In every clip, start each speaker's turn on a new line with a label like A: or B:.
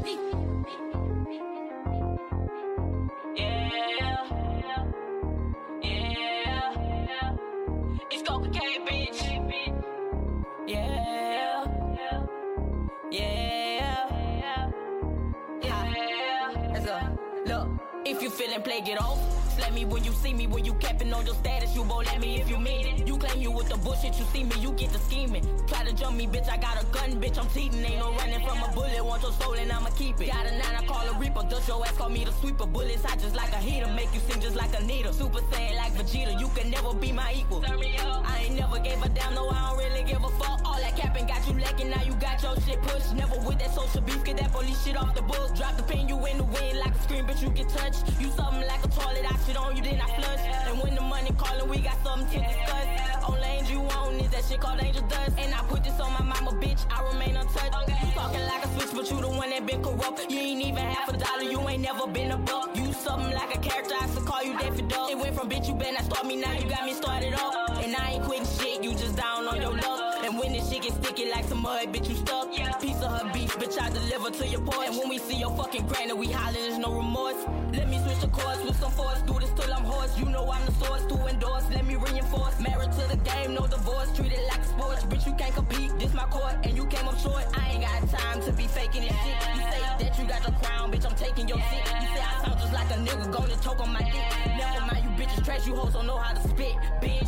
A: If you feelin' play, get off. Slap me when you see me, when you capping on your status, you won't let me if you mean it. You claim you with the bullshit, you see me, you get the scheming. Try to jump me, bitch, I got a gun, bitch, I'm cheating. Ain't no running from a bullet, want your soul and I'ma keep it. Got a 9, I call a reaper, dust your ass, call me the sweeper. Bullets hot just like a heater, make you sing just like a needle. Super Saiyan like Vegeta, you can never be my equal. I ain't never gave a damn, no, I don't really give a fuck. All that capping got you lacking, now you got your shit pushed. Never with that social beef, get that police shit off the book. Drop the pin, you in the wind like a scream, bitch, you get touched. You something like a toilet, I shit on you, then I flush. And when the money calling, we got something to discuss. Only angel you own is that shit called angel dust. And I put this on my mama, bitch, I remain untouched. You talking like a switch, but you the one that been corrupt. You ain't even half a dollar, you ain't never been a buck. You something like a character, I should call you Daffy Duck. It went from bitch, you better not start me now, you got me started up. And I ain't quitting shit, you just down on your luck. And when this shit get sticky like some mud, bitch, you stuck. Piece of her beef, bitch, I deliver to your porch. And when we see your fucking granny, we hollering, there's no remorse. Let me switch the course with some force, do this till I'm hoarse. You know I'm the source to endorse, let me reinforce. Married to the game, no divorce, treat it like a sport. Bitch, you can't compete, this my court, and you came up short. I ain't got time to be faking this shit. You say that you got the crown, bitch, I'm taking your shit. You say I sound just like a nigga, gonna choke on my dick. Never mind, you bitches trash, you hoes don't know how to spit, bitch.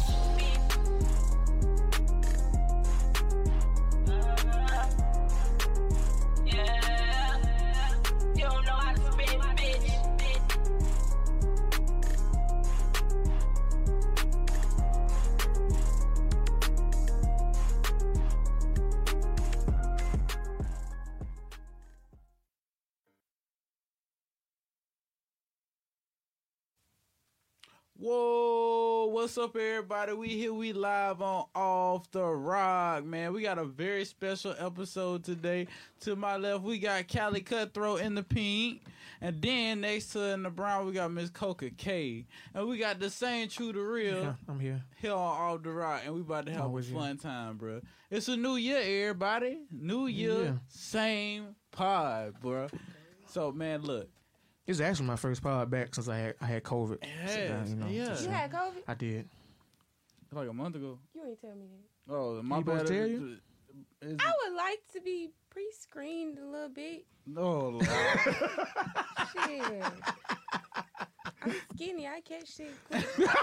B: Whoa, what's up, everybody? We here, we live on Off the Rock, man. We got a very special episode today. To my left, we got Callie Cutthroat in the pink. And then next to her in the brown, we got Miss Coca K. And we got the same True to Real.
C: Yeah, I'm here.
B: Here on Off the Rock. And we about to have a fun time, bro. It's a new year, everybody. New year, same pod, bro. So, man, look.
C: It's actually my first pod back since I had COVID.
B: Yes,
D: You had COVID?
C: I did.
B: Like a month ago.
D: You ain't tell me that.
B: Oh, my
C: bad.
B: Tell you?
D: I would like to be pre-screened a little bit.
B: No,
D: Shit. I'm skinny. I catch shit quick.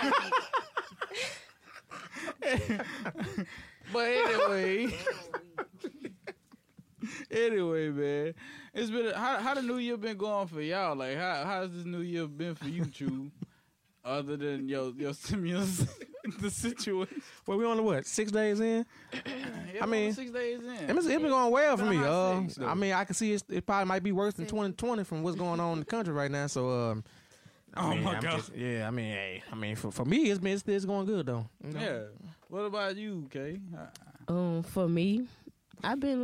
B: But anyway, man, it's been how the new year been going for y'all? Like, how's this new year been for you, True? Other than your stimulus, the situation.
C: Well, we only what 6 days in?
B: I mean, 6 days in.
C: It's been going well for me. I mean, I can see it probably might be worse than 2020 from what's going on in the country right now. So,
B: oh my God.
C: I mean, for me, it's going good though. You know?
B: Yeah. What about you, Kay?
E: For me, I've been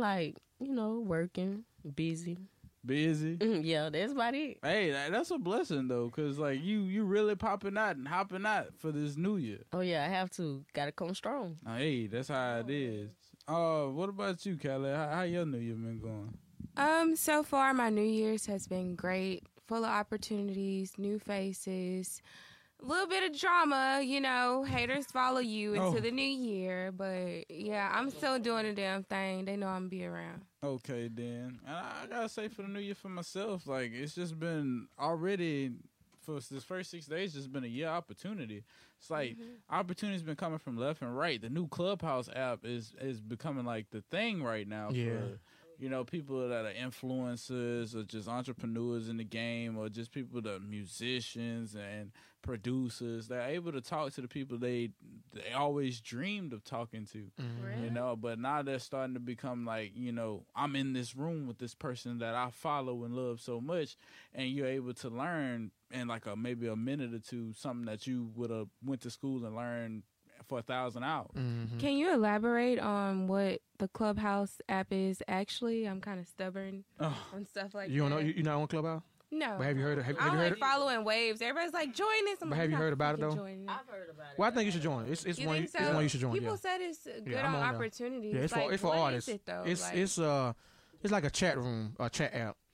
E: working, busy.
B: Busy?
E: Yeah, that's about it.
B: Hey, that's a blessing, though, because, like, you really popping out and hopping out for this new year.
E: Oh, yeah, I have to. Got to come strong.
B: Hey, that's how it is. What about you, Callie? How your new year been going?
D: So far, my New Year's has been great. Full of opportunities, new faces, a little bit of drama, haters follow you into the new year. But, yeah, I'm still doing the damn thing. They know I'm going to be around.
B: Okay, then. And I got to say for the new year for myself, like, it's just been already, for this first 6 days, just been a year opportunity. It's like, opportunity's been coming from left and right. The new Clubhouse app is becoming, like, the thing right now for people that are influencers or just entrepreneurs in the game or just people that are musicians and producers. They're able to talk to the people they always dreamed of talking to, but now they're starting to become like, I'm in this room with this person that I follow and love so much, and you're able to learn in like maybe a minute or two something that you would have went to school and learned for 1,000 hours.
D: Can you elaborate on what the Clubhouse app is actually? I'm kind of stubborn on stuff like that.
C: You don't know? You're not on Clubhouse?
D: No.
C: But have you heard of it?
D: I'm like following waves. Everybody's like, join this.
C: But have you heard about it, though?
E: I've heard about it.
C: Well, I think you should join it. It's one you should join.
D: People said it's good on opportunities.
C: Yeah, it's for artists.
D: Is it, though?
C: It's like a chat room, a chat app.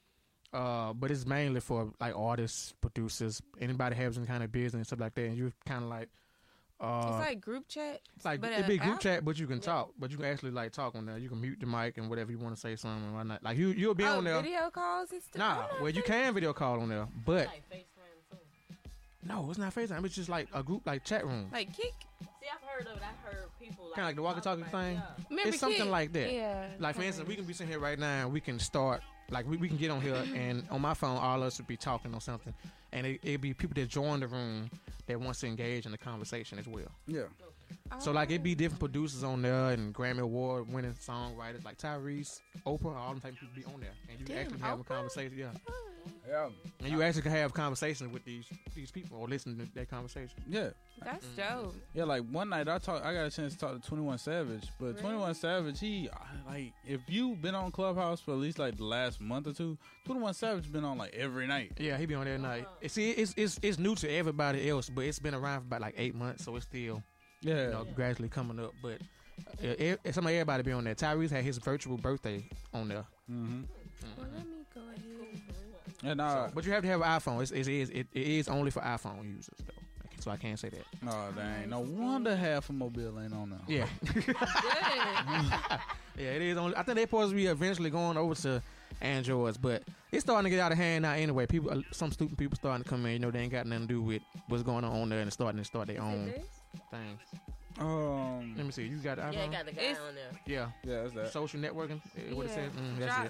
C: But it's mainly for like artists, producers, anybody has any kind of business and stuff like that. And you're kind of like,
D: it's like group chat.
C: it's like
D: but
C: it'd be
D: an
C: group
D: app?
C: chat, but you can talk, but you can actually like talk on there. You can mute the mic and whatever you want to say, something and whatnot. Like you'll be on there.
D: Video calls and stuff.
C: Nah, well you can video call on there, but
E: Like FaceTime too.
C: no, it's not FaceTime. It's just like a group, like chat room,
D: Like Kick.
E: See, I've heard of it. I heard people
C: kind of like the walkie-talkie
E: talk
C: thing.
E: about it,
D: Remember
C: It's something
D: Kick?
C: like that.
D: Yeah.
C: Like for instance, we can be sitting here right now and we can start like we can get on here and on my phone all of us would be talking on something and it'd be people that join the room that wants to engage in the conversation as well.
B: Yeah.
C: So like it'd be different producers on there and Grammy Award winning songwriters like Tyrese, Oprah, all them type of people be on there and you
D: Damn,
C: actually have a
D: Oprah?
C: conversation. Yeah,
B: Yeah.
C: and you actually can have conversations with these people or listen to their conversation.
B: Yeah.
D: That's dope.
B: Yeah, like one night I got a chance to talk to 21 Savage, but
D: Really?
B: 21 Savage, he like if you've been on Clubhouse for at least like the last month or two, 21 Savage been on like every night.
C: Yeah, he be on there at night. See, it's new to everybody else, but it's been around for about like 8 months, so it's still
B: Yeah.
C: gradually coming up. But everybody be on there. Tyrese had his virtual birthday on there.
B: Mm-hmm.
D: Well, let me go ahead.
B: And
C: But you have to have an iPhone. It is only for iPhone users though. So I can't say that.
B: oh dang, no wonder half of Mobile ain't on there.
C: Yeah,
D: Good.
C: yeah, it is only. I think they're supposed to be eventually going over to Androids, but it's starting to get out of hand now. Anyway, people, some stupid people starting to come in. You know, they ain't got nothing to do with what's going on there, and starting to start their own things. Let me see. You got iPhone?
E: Yeah, I got the guy
D: It's-
E: on there.
C: Yeah,
B: yeah, that's that.
C: social networking. What it
D: Yeah.
C: says? That's
D: Drop.
C: it.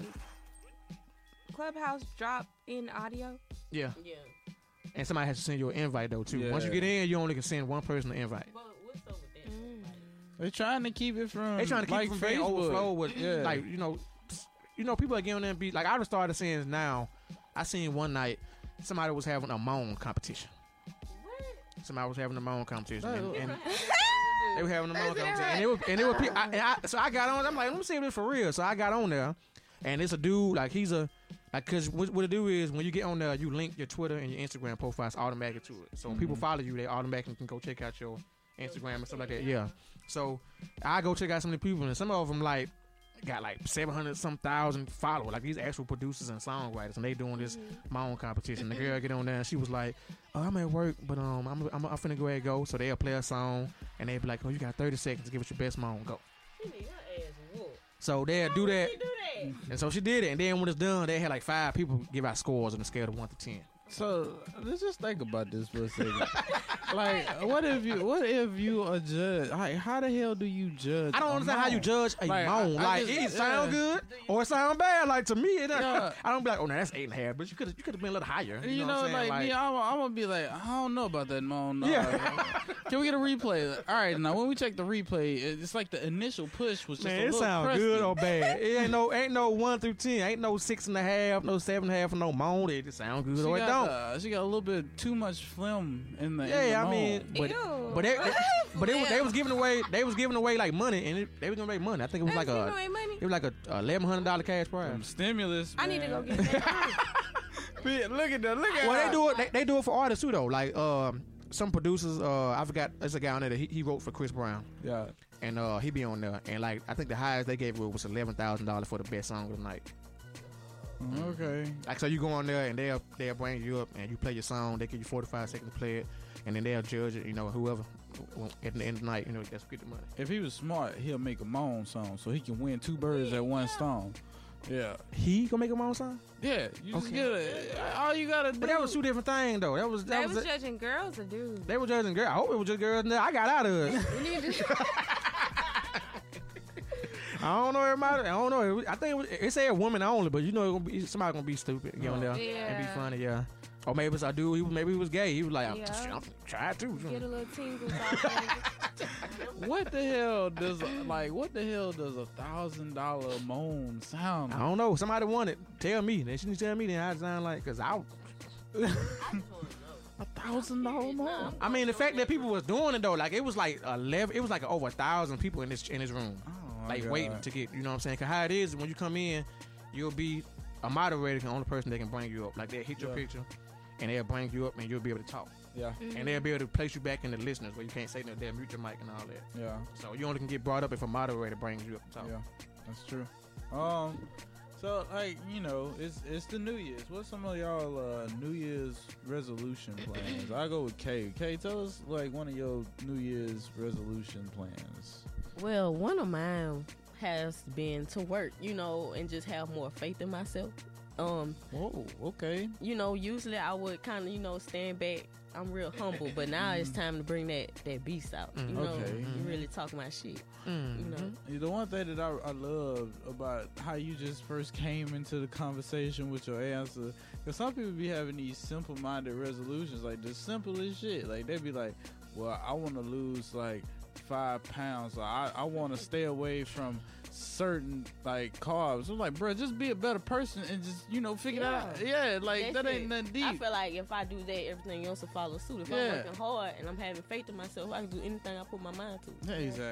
D: Clubhouse drop in audio.
C: Yeah,
E: Yeah.
C: and somebody has to send you an invite though too.
B: Yeah.
C: Once you get in, you only can send one person an invite.
E: But what's up with that?
B: They're trying to keep it from.
C: They trying to keep
B: like
C: it from being
B: Facebook.
C: overflow with
B: Yeah.
C: like you know people are getting on there and be like I just started seeing now. I seen one night somebody was having a moan competition. Somebody was having a moan competition, and they were having a moan competition, and it was so I got on. I'm like, let me see if this for real. So I got on there, and it's a dude like he's a like because what it do is when you get on there, you link your Twitter and your Instagram profiles automatically to it. So when people follow you, they automatically can go check out your Instagram and stuff like that. Yeah. So I go check out some of the people, and some of them like got like 700,000 followers, like these actual producers and songwriters, and they doing this my own competition. The girl get on there, and she was like, "Oh, I'm at work, but I'm finna go ahead and go." So they'll play a song, and they be like, "Oh, you got 30 seconds to give us your best moan, go."
E: She need her ass whooped.
C: So they'll do that,
E: She do that.
C: and so she did it. And then when it's done, they had like 5 people give out scores on a scale of 1 to 10.
B: So let's just think about this for a second. Like, what if you a judge? Like, how the hell do you judge?
C: I don't
B: a
C: understand how you
B: moan?
C: judge a
B: Like,
C: moan.
B: I
C: Like
B: just-
C: it sound
B: yeah.
C: good or it sound bad. Like to me, it
B: Yeah.
C: I don't be like, oh, no, that's 8.5. But you could have been a little higher.
B: You
C: know,
B: know,
C: what I'm saying?
B: like me, I'm gonna be like, I don't know about that moan.
C: Yeah.
B: Can we get a replay? All right, now when we check the replay, it's like the initial push was just
C: Man,
B: a
C: it
B: little
C: sound
B: crusty.
C: good or bad. It ain't no 1 through 10. Ain't no 6.5, no 7.5, no moan. It just sound good or it don't.
B: She got a little bit too much phlegm in the.
C: Yeah,
B: in the
C: I
B: moan.
C: mean,
D: Ew.
C: but they was giving away like money, and they was giving away money. I think it was like
D: That's giving away money.
C: it was like a $1,100 cash
B: Some
C: prize.
B: stimulus.
D: I need to go
B: man.
D: get that.
B: Look at that. Look at.
C: Well,
B: her.
C: they do it for artists too though. Like some producers, I forgot. There's a guy on there that he wrote for Chris Brown.
B: Yeah.
C: And he be on there, and like I think the highest they gave was $11,000 for the best song of the night.
B: Okay.
C: Like so, you go on there and they'll bring you up and you play your song. They give you 45 seconds to play it, and then they'll judge it. You know, whoever at the end of the night, you know, that's get the money.
B: If he was smart, he'll make a moan song so he can win 2 birds at one stone. Yeah.
C: He gonna make a moan song?
B: Yeah. You just
C: Okay.
B: get it. All you gotta do.
C: But that was 2 different things though. That was
D: They was judging girls or dudes.
C: they were judging girls. I hope it was just girls. I got out of it.
D: You need to.
C: I don't know everybody. I don't know. I think it said woman only, but you know somebody gonna be stupid. Get on there and be
D: Yeah.
C: funny. Yeah. Or maybe it's a dude. Maybe he was gay. He was like,
D: Yeah.
C: I'm try to.
D: Get a little tingles off of it.
B: What the hell does $1,000 moan sound?
C: I don't know. Somebody won it. Tell me. They shouldn't tell me then how it sound like. Cause
E: I just want to know.
B: $1,000 moan.
C: I mean, the fact that people was doing it though, like it was like 11. It was like over 1,000 people in this room,
B: Oh, my
C: like
B: God.
C: waiting to get. You know what I'm saying? Cause how it is when you come in, you'll be a moderator, the only person that can bring you up. Like they'll hit your
B: Yeah.
C: picture, and they'll bring you up, and you'll be able to talk.
B: Yeah.
C: And they'll be able to place you back in the listeners where you can't say nothing. They'll mute your mic and all that.
B: Yeah.
C: So you only can get brought up if a moderator brings you up to talk.
B: Yeah. That's true. So, like, you know, it's the New Year's. What's some of y'all New Year's resolution plans? I go with Kay. Kay, tell us, like, one of your New Year's resolution plans.
F: Well, one of mine has been to work, you know, and just have more faith in myself.
B: Whoa, okay.
F: You know, usually I would kind of, you know, stand back. I'm real humble, but now it's time to bring that beast out. You know,
B: Okay.
F: you really talk my shit. You know,
B: The one thing that I love about how you just first came into the conversation with your answer, because some people be having these simple-minded resolutions, like the simplest shit. Like, they be like, well, I want to lose, like, 5 pounds. Or I want to stay away from certain, like, carbs. I'm like, bro, just be a better person and just, you know, figure that out. Yeah, like, that ain't nothing deep.
F: I feel like if I do that, everything else will follow suit. If I'm working hard and I'm having faith in myself, I can do anything I put my mind to.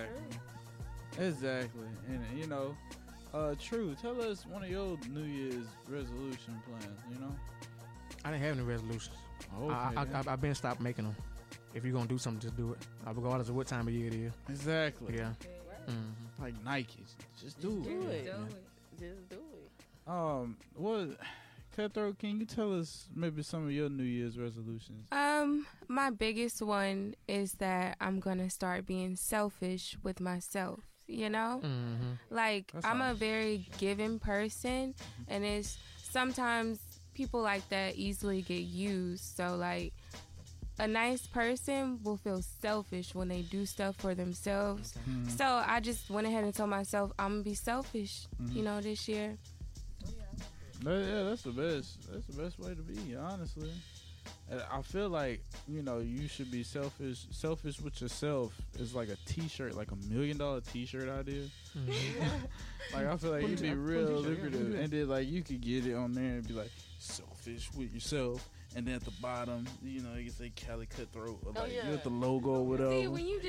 B: Exactly. And, you know, True, tell us one of your New Year's resolution plans, you know?
C: I didn't have any resolutions.
B: Okay.
C: I've been stopped making them. If you're going to do something, just do it. Regardless of what time of year it is.
B: Exactly.
C: Yeah.
B: Like Nike. Just do it.
F: Just do it.
B: What, Cutthroat, can you tell us maybe some of your New Year's resolutions?
D: My biggest one is that I'm gonna start being selfish with myself. You know, like I'm a very giving person, and it's sometimes people like that easily get used. So like, a nice person will feel selfish when they do stuff for themselves. So I just went ahead and told myself I'm gonna be selfish, you know, this year.
B: Yeah, that's the best. That's the best way to be, honestly. And I feel like, you know, you should be selfish. Selfish with yourself is like a T-shirt, like $1 million T-shirt idea. Like, I feel like you'd be real lucrative, and then like you could get it on there and be like selfish with yourself. And then at the bottom, you know, you can say Cali Cutthroat, or like you with the logo or whatever.
D: See, when you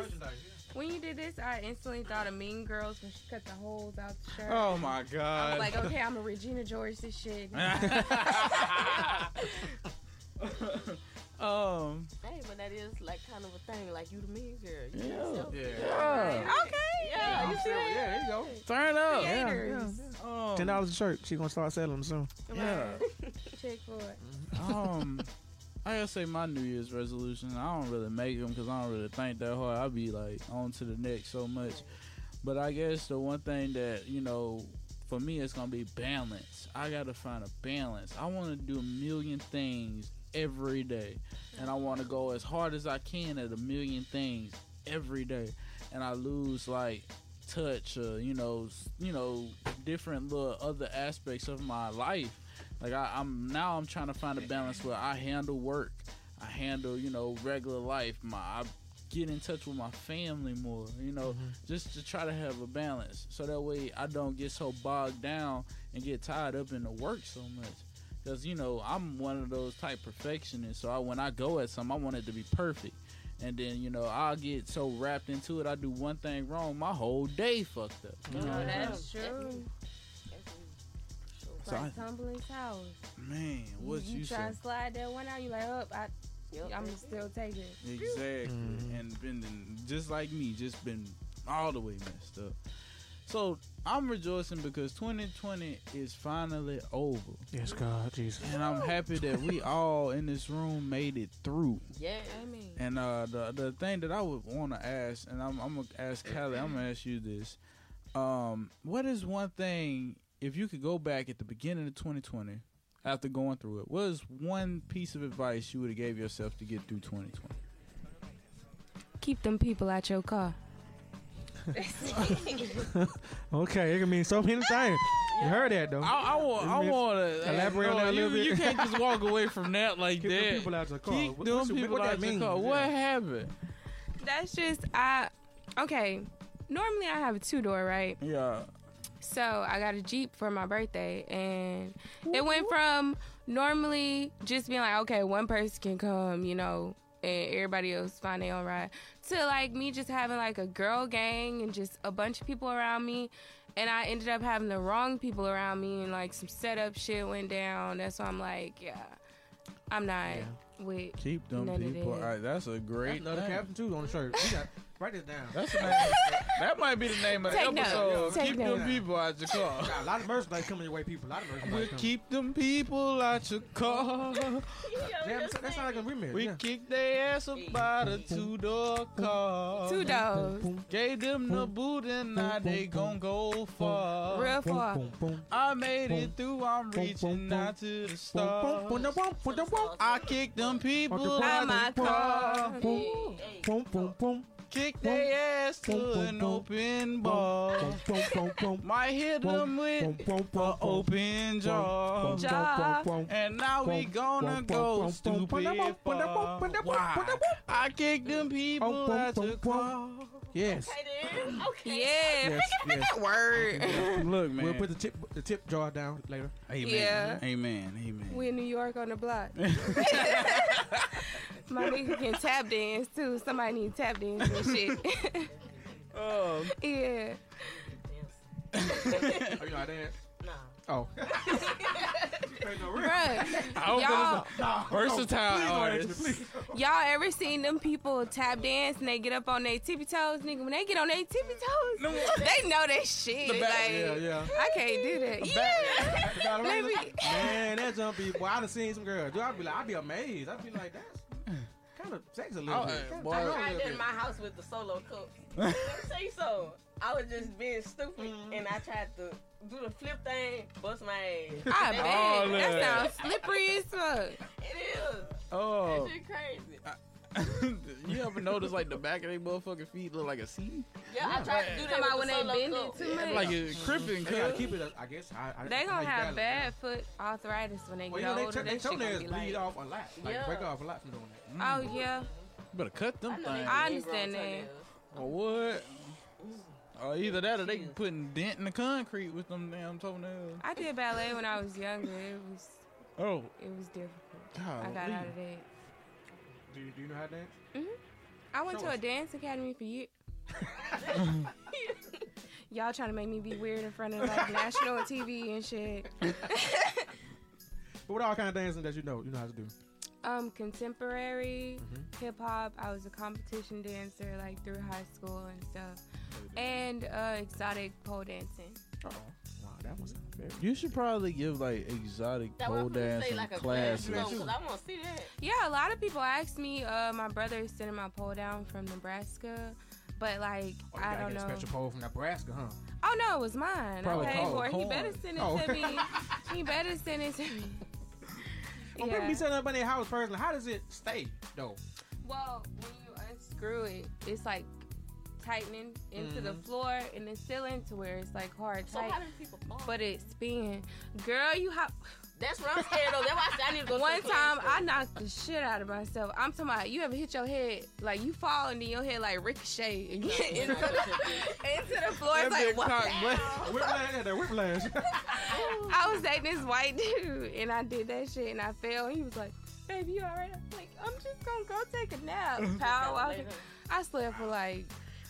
D: did this, I instantly thought of Mean Girls when she cut the holes out the shirt.
B: Oh my God!
D: I was like, okay, I'm a Regina George this shit.
F: Hey, but that is like kind of a thing. Like, you the mean girl. You
B: Yeah.
D: Okay.
F: Yeah, you see that?
C: Yeah, there you go.
B: Turn up.
D: Creators.
C: $10 a shirt. She gonna start selling them soon.
B: Yeah.
D: Check for it.
B: I gotta say my New Year's resolution, I don't really make them because I don't really think that hard. I be like on to the next so much. But I guess the one thing that, you know, for me, it's gonna be balance. I gotta find a balance. I want to do 1,000,000 things every day, and I want to go as hard as I can at 1,000,000 things every day, and I lose like touch, you know, different little other aspects of my life. Like I'm trying to find a balance where I handle work, I handle, you know, regular life. I get in touch with my family more, you know, just to try to have a balance, so that way I don't get so bogged down and get tied up in the work so much. Because, you know, I'm one of those type perfectionists, so when I go at something, I want it to be perfect. And then, you know, I'll get so wrapped into it, I do one thing wrong, my whole day fucked up. You know?
D: That's true. It's like tumbling towers.
B: Man, what you say?
D: You try to slide that one out, you like, I'm gonna still take it.
B: Exactly. And been just like me, just been all the way messed up. So I'm rejoicing because 2020 is finally over.
C: Yes, God, Jesus.
B: And I'm happy that we all in this room made it through.
F: Yeah.
D: Amen.
B: And the thing that I would want to ask, and I'm going to ask Callie, I'm going to ask you this. What is one thing, if you could go back at the beginning of 2020, after going through it, what is one piece of advice you would have gave yourself to get through 2020?
D: Keep them people out your car.
C: Okay, it can mean so many things. You heard that though.
B: I want to
C: elaborate on that a little bit.
B: You can't just walk away from that like
C: Keep
B: that.
C: them people out your car.
B: Keep them people out your car. What happened?
D: That's just okay. Normally I have a 2-door, right?
B: Yeah.
D: So I got a Jeep for my birthday, and it went from normally just being like, okay, one person can come, you know, and everybody else find their own ride, to like me just having like a girl gang and just a bunch of people around me. And I ended up having the wrong people around me, and like some setup shit went down. That's why I'm like, I'm not with
B: Keep them
D: none of
B: people.
D: that.
B: All right, that's a great
C: That's another
B: thing.
C: captain too on the shirt. Write this down.
B: That's the name. That might be the name of the
D: Take notes.
B: episode.
D: Take
B: Keep
D: notes.
B: them people out your car.
C: Got a lot of merchandise coming your way, people. A lot of merchandise
B: We
C: coming.
B: keep them people out your car.
C: Damn, that sounds like a remix.
B: We
C: yeah.
B: kick their ass about a 2-door car.
D: 2 doors.
B: Gave them the boot and now they gon' go far.
D: Real far.
B: I made it through, I'm reaching out to the stars. I kicked them people out
D: my
B: the car.
D: car.
B: Kick their ass to an open bar. Might hit them with an open jaw. And now we gonna go stupid far. Wow. I kicked them people out the car.
C: Yes.
F: Okay.
D: Yeah.
C: Yes.
D: Word.
B: Look, man.
C: We'll put the tip jar down later.
B: Amen.
D: Yeah.
B: Amen.
D: We in New York on the block. My nigga can tap dance too. Somebody need tap dance and shit. Yeah.
C: Oh, you know how to dance?
F: Nah.
C: Oh.
D: Bruh,
B: Versatile artist.
D: y'all ever seen them people tap dance and they get up on their tippy toes? Nigga, when they get on their tippy toes, they know that shit. Like,
C: Yeah.
D: I can't do that. Yeah. Let me.
C: Man, that jump people. I done seen some girls. Dude, I'd be amazed. I'd be like, that's kind of sexy a little bit.
B: boy.
F: I tried that in my house with the solo cup. Let me tell you so. I was just being stupid and I tried to do the flip thing, bust my ass.
D: I
B: Oh,
D: bet. That
B: look.
D: sounds slippery as fuck.
F: It is.
B: Oh.
F: That shit crazy.
B: You ever notice like the back of their motherfucking feet look like a C?
F: Yeah, I tried to do that
D: Come out
F: with
D: when
F: the
D: they
F: solo
D: bend
F: cup.
D: it too much.
B: Like it's cripping,
C: They gotta
B: cuz.
C: keep it, I guess.
D: They
C: how
D: gonna
C: you
D: have
C: balance
D: bad
C: it.
D: foot arthritis when they
C: Well,
D: get
C: you know,
D: older.
C: they
D: That shit gonna
C: toenails
D: be
C: bleed
D: like,
C: off a lot. Like,
F: Yeah.
C: break off a lot from doing that.
D: oh yeah.
B: Better cut them
F: I know they
B: things.
D: I
F: do
D: understand
F: ingrown
D: that.
F: toenails.
B: Or what? Or either that or they putting dent in the concrete with them damn toenails.
D: I did ballet when I was younger. It was
B: Oh,
D: difficult.
B: God.
D: I got out of that.
C: Do you know how to dance?
D: I went
C: Show
D: to a
C: us.
D: dance academy for years. Y'all trying to make me be weird in front of like national TV and shit.
C: But what all kind of dancing that you know how to do?
D: Contemporary, hip hop. I was a competition dancer like through high school and stuff. And exotic pole dancing.
C: Oh, wow, that was very.
B: You should probably give like exotic
F: That
B: pole
F: one say
B: dancing
F: like a class
B: classes.
F: because I want to see that.
D: Yeah, a lot of people ask me. My brother is sending my pole down from Nebraska, but like
C: Oh, you
D: I
C: gotta
D: don't
C: get a
D: know.
C: special pole from Nebraska, huh?
D: Oh no, it was mine.
B: Probably
D: I paid
B: called
D: for it. He
B: corn.
D: better send it
C: Oh.
D: to me. He better send it to me.
C: Well, people be setting up in their house personally. How does it stay though?
D: Well, when you unscrew it, it's like tightening into the floor and the ceiling to where it's like hard
F: So
D: tight,
F: how do people fall?
D: but it spin. Girl, you hop.
F: That's what I'm scared of. That's why I said I need to go.
D: One
F: to the
D: time
F: class
D: I knocked the shit out of myself. I'm talking about you ever hit your head like you fall and then your head like ricochet and get into the floor. It's like what?
C: Whiplash.
D: I was dating this white dude and I did that shit and I fell and he was like, "Baby, you alright?" I'm like, "I'm just gonna go take a nap." Power walking. I slept for like.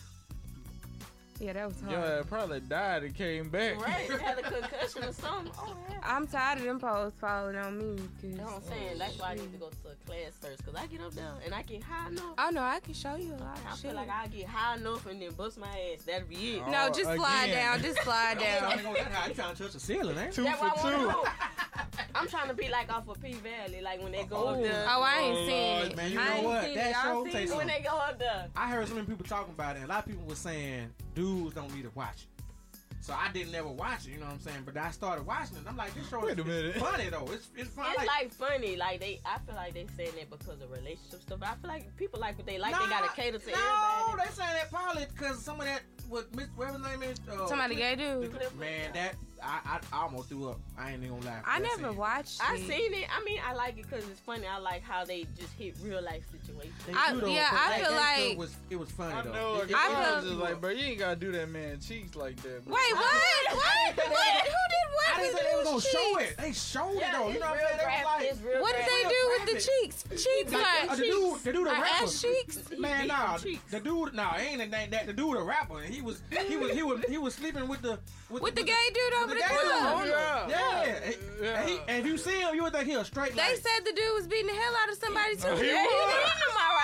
D: Yeah, that was hard.
B: Yeah, probably died and came back.
F: Right, had a concussion or something. Oh, yeah.
D: I'm tired of them poles falling on me.
F: That's what I'm saying. That's why I need to go to a class first. Because I get up there and I get high enough.
D: Oh no, I can show you a lot
F: I
D: of
F: feel
D: shit.
F: like I get high enough and then bust my ass. That'll be it.
D: No, just slide
B: again.
D: down. Just slide down.
C: You trying to touch the ceiling, ain't you?
B: 2
F: That's what
B: for
F: I
B: 2.
F: want to do. I'm trying to be like off of P Valley, like when they go up there.
D: Oh, I ain't seen it.
C: Man, you
D: I
C: know
D: ain't
C: what?
D: seen
C: That
D: it. Y'all
C: show
D: seen
C: takes
D: it?
F: When they go up there.
C: I heard so many people talking about it, and a lot of people were saying dudes don't need to watch it. So I didn't ever watch it, you know what I'm saying? But I started watching it. I'm like, this show
B: Wait a
C: is
B: minute.
C: funny though. It's fun.
F: It's like funny, like I feel like they saying that because of relationship stuff. I feel like people like what they like. They gotta cater to
C: no,
F: everybody.
C: they saying that probably because some of that with Miss whatever his name is.
D: Somebody gay dude.
C: Man, that I almost threw up. I ain't even gonna lie.
D: I
C: That
D: never
C: scene.
D: watched
F: I
D: it.
F: seen it. I mean, I like it because it's funny. I like how they just hit real life situations.
C: They
D: I-
C: do, though,
D: yeah,
C: but
D: I
C: that
D: feel
C: stuff
D: like-
C: it was funny
B: I
C: though.
B: know.
C: It-
D: I
B: I
D: feel-
B: was just like, bro, you ain't gotta do that man cheeks like that. Bro.
D: Wait, what? What? Who did what?
C: I didn't
D: with
C: say they was gonna
D: those
C: show
D: cheeks?
C: it. They showed it
F: Yeah,
C: though. You
F: it's
C: know what
F: real
C: I'm saying? They was
F: graphic.
C: like,
F: It's real
D: What did
F: graphic.
D: they do with the
C: graphic.
D: cheeks? Cheeks like
C: the dude, the
D: like
C: rapper.
D: ass cheeks?
C: Man,
F: beat
C: nah,
F: them cheeks.
C: the dude, nah, ain't that the dude a rapper? And he was sleeping with the
D: With the gay dude over the
C: gay dude.
D: club.
C: Yeah,
B: Yeah.
C: and if you see him, you would think he a straight.
D: They
C: like,
D: said the dude was beating the hell out of somebody too.
B: He
D: Yeah,
B: was.
D: hit him, all right.
C: that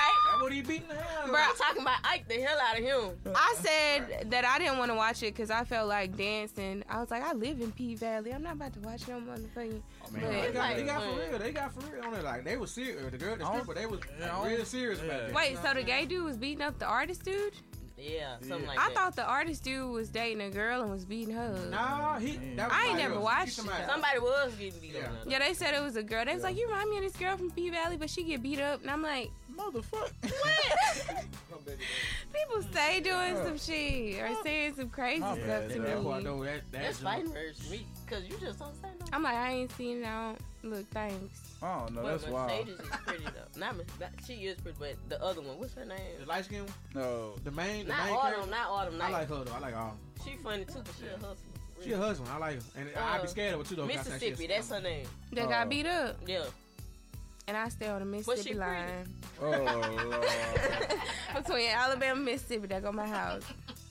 C: what he beating the hell?
D: Bruh,
F: I'm talking about Ike the hell out of him.
D: I said that I didn't want to watch it because I felt like dancing. I was like, I live in P Valley. I'm not about to watch no motherfucking.
C: Man, they got for real. They got for real on it. Like they was serious. The girl, the stripper, they was really serious about it.
D: Wait, so the gay dude was beating up the artist dude?
F: Yeah, something like
D: I
F: that.
D: thought the artist dude was dating a girl and was beating her.
C: Nah,
D: I ain't never watched it.
F: Somebody was getting beat up.
D: Yeah, they said it was a girl. They was like, you remind me of this girl from P Valley, but she get beat up. And I'm like,
B: motherfucker.
D: What? People stay doing some shit or saying some crazy stuff to me.
F: That's fighting words to me, because you just don't say no.
D: I'm like, I ain't seen it. I don't look, thanks.
B: Oh, no, that's wild.
F: Mercedes is pretty, though. Not she is pretty, but the other one, what's her name?
C: The light skin one?
B: No.
C: The main
F: Not Autumn.
C: I like her, though. I like Autumn.
F: She funny, too, but she a hustler.
C: She a husband. I like her. And I'd be scared of her, too, though.
F: Mississippi, that's her name.
D: That got beat up?
F: Yeah.
D: And I stay on the Mississippi line.
B: Oh, Lord.
D: Between Alabama and Mississippi, that go my house.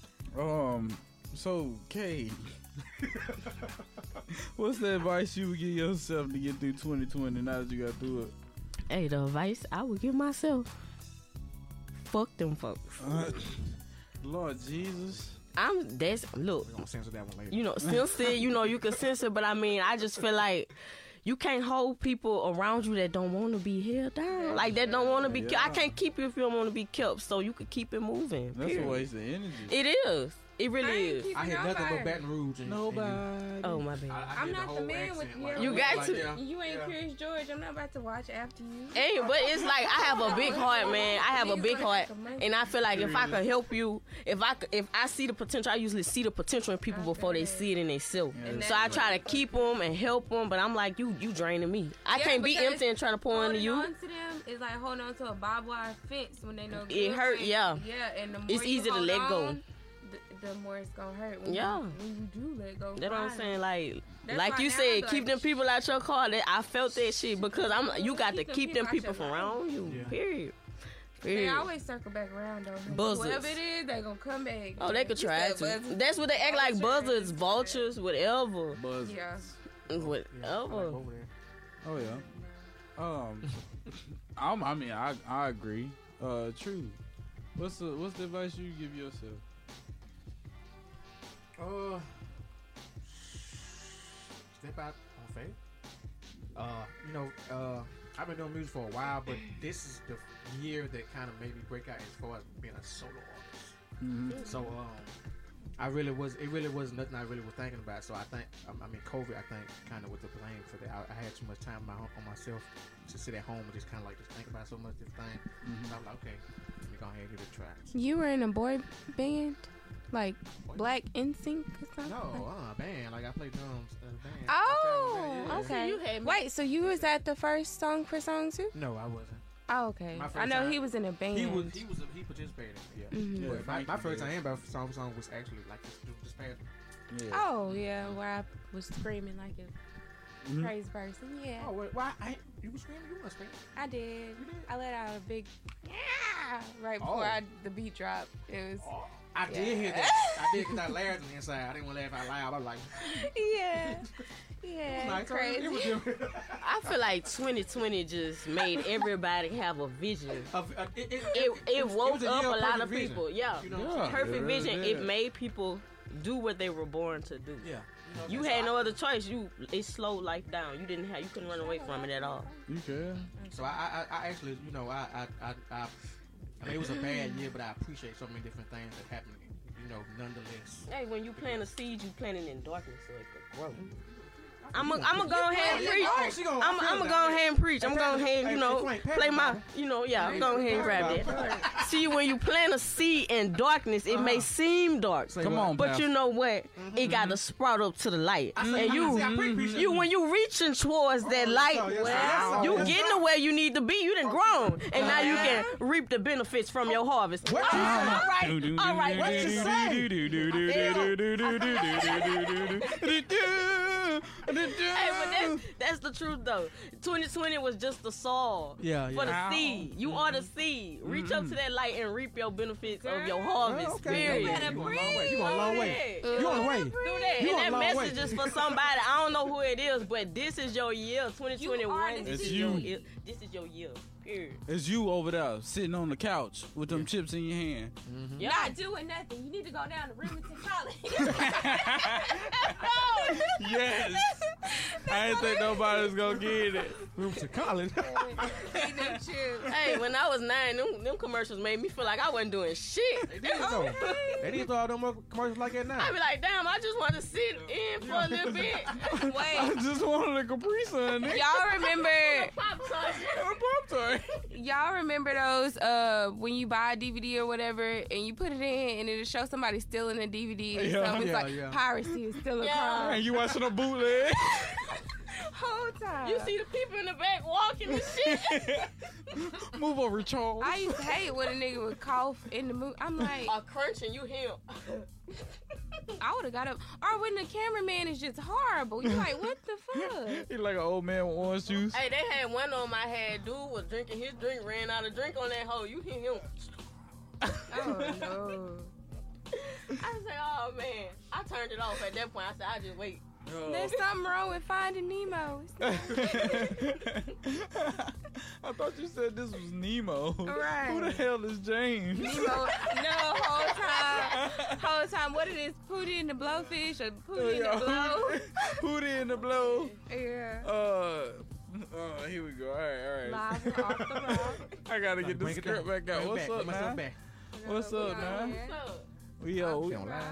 B: So, Kay, what's the advice you would give yourself to get through 2020 now that you got through it?
F: Hey, the advice I would give myself, fuck them folks.
B: Lord Jesus.
F: Look.
C: We're gonna censor that one later.
F: You know, censor, you can censor, but I mean, I just feel like you can't hold people around you that don't want to be held down. Like, that don't want to be kept. I can't keep you if you don't want to be kept, so you can keep it moving.
B: That's a waste of energy.
F: It is. It really is.
C: I had nothing but Baton Rouge.
B: Nobody.
F: Oh, my bad.
D: I'm not the man with you.
F: You got to.
D: You ain't Curious George. I'm not about to watch after you.
F: Hey, but it's like I have a big heart, man. I have a big heart, and I feel like if I could help you, if I see the potential, I usually see the potential in people before they see it in themselves. So I try to keep them and help them, but I'm like, you draining me. I can't be empty and trying to pour into you.
D: Holding on to them is like holding on to a barbed wire fence when they know
F: it hurt. Yeah,
D: and the more
F: it's easy to let go.
D: The more it's gonna hurt when you do let go.
F: That's what I'm saying. Like you said, keep them people out your car. I felt that shit because you got to keep them people from around you. Yeah. Period.
D: They always circle back around though.
F: Buzzards.
D: Whatever it is, they gonna come back.
F: Oh, they could try to. That's what they act like. Buzzards, vultures, whatever.
B: Buzzards.
D: Yeah.
F: Whatever.
B: Oh yeah. I mean, I agree. True. What's the advice you give yourself?
C: Step out on faith. I've been doing music for a while, but this is the year that kind of made me break out as far as being a solo artist.
B: Mm-hmm.
C: So, it really was nothing I really was thinking about. So I think, COVID, I think, kind of was the blame for that. I had too much time on myself to sit at home and just kind of like just think about so much different things. Mm-hmm. So I'm like, okay, let me go ahead and give it a try.
D: You were in a boy band? Like Black NSYNC or something?
C: No, band. Like I play drums in a band.
D: Oh, okay. Wait, so you was at the first Song for Song too?
C: No, I wasn't.
D: Oh, okay. I know he was in a band.
C: He participated. Yeah. Mm-hmm. But my first time about Song for Song was actually like this past.
D: Yeah. Oh yeah, where I was screaming like a crazy person. Yeah.
C: Oh, why? You were screaming? You weren't screaming.
D: I did. You did? I let out a big yeah right before the beat dropped. It was.
C: Oh. I did hear that. I did because I laughed on the inside. I didn't want to laugh out loud. I was like,
D: yeah, crazy.
F: I feel like 2020 just made everybody have a vision. It woke up a lot of people. Yeah, perfect vision. It made people do what they were born to do. Yeah. You had no other choice. It slowed life down. You couldn't run away from it at all.
B: You can.
C: So I actually, I mean, it was a bad year, but I appreciate so many different things that happened, nonetheless.
F: Hey, when you plant a seed, you plant it in darkness so it could grow. I'm gonna go ahead and preach. I'm gonna go ahead and preach. I'm gonna go ahead and, play my, I'm going ahead and grab that. See, when you plant a seed in darkness, it may seem dark.
B: Come on,
F: but you know what? It got to sprout up to the light. And when you reaching towards that light, you getting to where you need to be. You done grown, and now you can reap the benefits from your harvest. All right.
C: What you say?
F: Hey, but that's the truth though. 2020 was just the soil for the seed. You are the seed. Reach up to that light and reap your benefits of your harvest. Period.
C: You going a long way. You on the way.
F: Do that. And that message is for somebody. I don't know who it is, but this is your year. 2021. This is your year. Period.
B: It's you over there sitting on the couch with them chips in your hand.
D: Mm-hmm. Yeah. Not doing nothing. You need to go down to Remington College.
B: Yes. I didn't think nobody was going to get it.
C: Remington College.
F: Hey, when I was 9, them commercials made me feel like I wasn't doing shit.
C: They did though. They didn't throw out no more commercials like that now.
F: I be like, damn, I just want to sit in for a little bit.
D: Wait.
B: I just wanted a Capri Sun.
D: Y'all remember
B: Pop-Tart.
D: Y'all remember those when you buy a DVD or whatever and you put it in and it'll show somebody stealing a DVD and stuff. It's like piracy is still a crime.
B: And you watching a bootleg.
D: Whole time.
F: You see the people in the back walking and shit.
B: Move over, Charles.
D: I used to hate when a nigga would cough in the movie. I'm like,
F: a crunch and you hear.
D: I would have got up. Or when the cameraman is just horrible. You're like, what the fuck?
B: He like an old man with orange juice.
F: Hey, they had one on my head. Dude was drinking his drink, ran out of drink on that hole. You hear him.
D: Oh, no.
F: I said, oh, man. I turned it off at that point. I said, I'll just wait.
B: Oh.
D: There's something wrong with Finding Nemo.
B: I thought you said this was Nemo.
D: Right.
B: Who the hell is James?
D: Nemo. No, whole time. What it is? Pootie and the Blowfish or Pootie and the Blow?
B: Pootie and the Blow.
D: Yeah.
B: Here we go. All right.
D: Live off the rock.
B: I gotta get this script back out. What's up, man? What's up, man? We all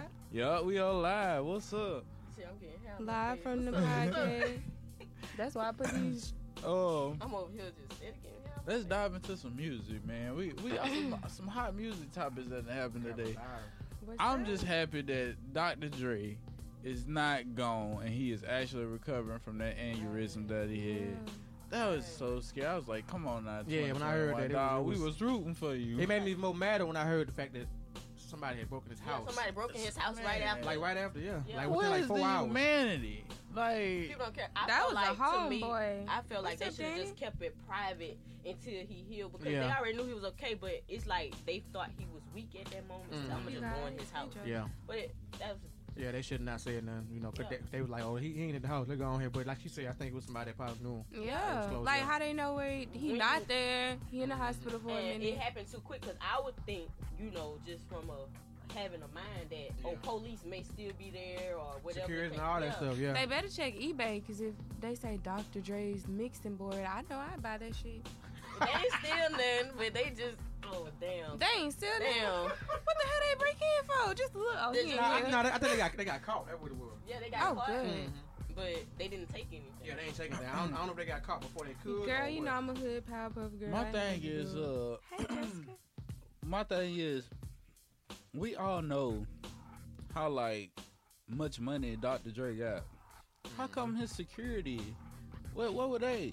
B: live. What's up?
D: Live from the podcast. That's why I put these.
B: Oh.
F: I'm over here just sitting.
B: Let's dive into some music, man. We got some hot music topics that happened today. I'm just happy that Dr. Dre is not gone and he is actually recovering from that aneurysm that he had. That was so scary. I was like, come on now.
C: Yeah, when I heard that,
B: dog, we was rooting for you.
C: It made me more mad when I heard the fact that somebody had broken his house.
F: Somebody broke in his house right after.
C: Like right after, yeah. Like
B: what
C: within like
B: is
C: 4
B: the
C: hours.
B: humanity? Like,
F: people don't care.
D: That was like, a homeboy.
F: I feel like they should have just kept it private until he healed because they already knew he was okay. But it's like they thought he was weak at that moment. So I'm gonna just go in his house.
C: Yeah.
F: But that was.
C: Yeah, they should not say nothing, you know, because they was like, oh, he ain't in the house. Let's go on here. But like she said, I think it was somebody that probably knew him.
D: Yeah. Like, how they know where he not there? He in the hospital for a minute.
F: It happened too quick because I would think, you know, just from having a mind that, police may still be there or whatever.
C: Security and all that stuff, yeah.
D: They better check eBay because if they say Dr. Dre's mixing board, I know I'd buy that shit.
F: They ain't steal nothing, but they just, oh, damn.
D: They ain't steal nothing.
F: Damn.
D: What the hell they break in for? Just a little. Oh,
C: I think they got caught. That's what it was.
F: Yeah, they got caught.
D: Good.
F: Mm-hmm. But they didn't take anything.
C: Yeah, they ain't taking anything. I don't know if they got caught before they could.
D: Girl, you know I'm a hood Powerpuff girl.
B: My thing is,
D: hey, Jessica.
B: My thing is, we all know how like much money Dr. Dre got. How come his security? What were they?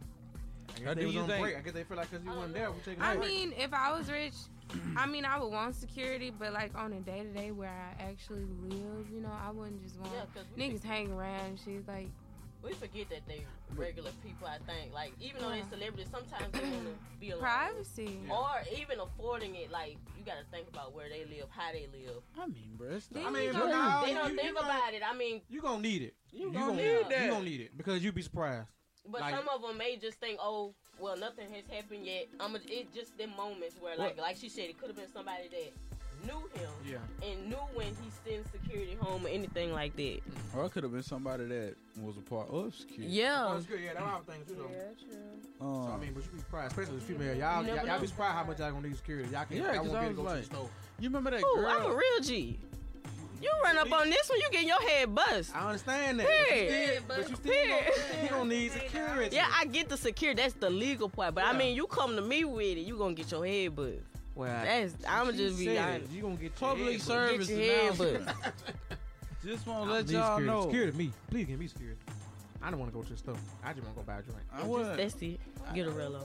C: I guess they was on break. I guess they feel like because you wasn't there.
D: I mean, if I was rich, I mean, I would want security, but like on a day to day where I actually live, you know, I wouldn't just want niggas hang around and shit. Like,
F: we forget that they regular people. I think, like, even though they're celebrities, sometimes they want to be alone.
D: Privacy,
F: or even affording it. Like, you got to think about where they live, how they live.
B: I mean, bro,
F: they don't think about it. I mean,
C: you gonna need it.
F: You gonna need that.
C: You gonna need it because you'd be surprised.
F: But like, some of them may just think, oh, well, nothing has happened yet. It's just them moments where, like she said, it could have been somebody that knew him and knew when he sent security home or anything like that.
B: Or it could have been somebody that was a part of security.
F: Yeah.
C: Oh, that's good. Yeah, that's what I was thinking too.
D: Yeah, true.
C: So, I mean, but you be surprised, especially as female. Y'all be surprised how much y'all gonna need security. Y'all can't.
B: Yeah,
C: because
B: I was like, you remember that
F: girl?
B: I'm
F: a real G. You run up on this one, you getting your head bust.
C: I understand that. But you still you don't need security.
F: Yeah, I get the security. That's the legal part. But I mean, you come to me with it, you gonna get your head bust.
C: Well,
F: I'ma just be honest.
C: You gonna get
B: public service announcement. Just want to let y'all know.
C: Security me. Please give me security. I don't want to go to the store. I just want to go buy a drink.
F: That's it. Get a real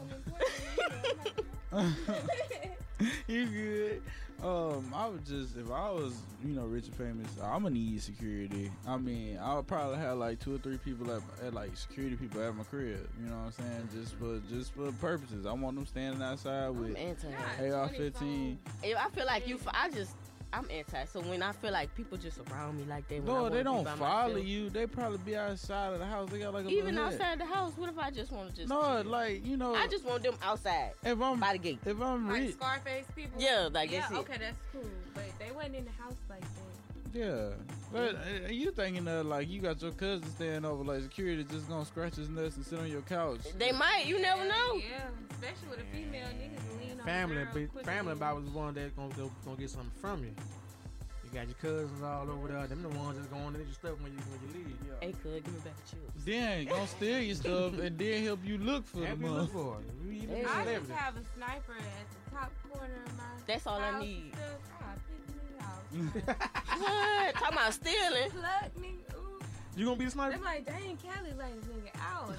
F: on.
B: You good? I would just, if I was, rich and famous, I'm gonna need security. I mean, I would probably have like 2 or 3 people at like security people at my crib. You know what I'm saying? Just for purposes. I want them standing outside with AR-15.
F: I feel like I'm anti. So when I feel like people just around me like that,
B: no, they don't follow you. They probably be outside of the house. They got like a
F: even
B: little
F: outside the house. What if I just want to just?
B: No, like
F: I just want them outside.
B: If I'm
F: by the gate.
B: If I'm
D: like Scarface people.
F: Yeah, like that's it.
D: Okay, that's cool. But they wasn't in the house like that.
B: Yeah, but you thinking that like you got your cousin staying over, like security just gonna scratch his nuts and sit on your couch?
F: They might, you never know.
D: Yeah, especially with a female nigga lean on
C: family about was the one that's gonna get something from you. You got your cousins all over there. Them the ones that's going to get your stuff when you leave. Yeah.
F: Hey, cuz, give me back the chips.
B: Then gonna steal your stuff and then help you look for the money.
D: I just have a sniper at the top corner of my.
F: That's all I need.
D: What?
F: Talking about stealing?
D: Plug me. Ooh.
C: You gonna be the sniper?
D: I'm like, dang, Kelly let this nigga out.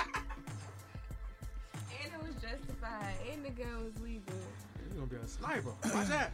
D: And it was justified. And the gun was legal.
C: You gonna be a sniper? Watch that.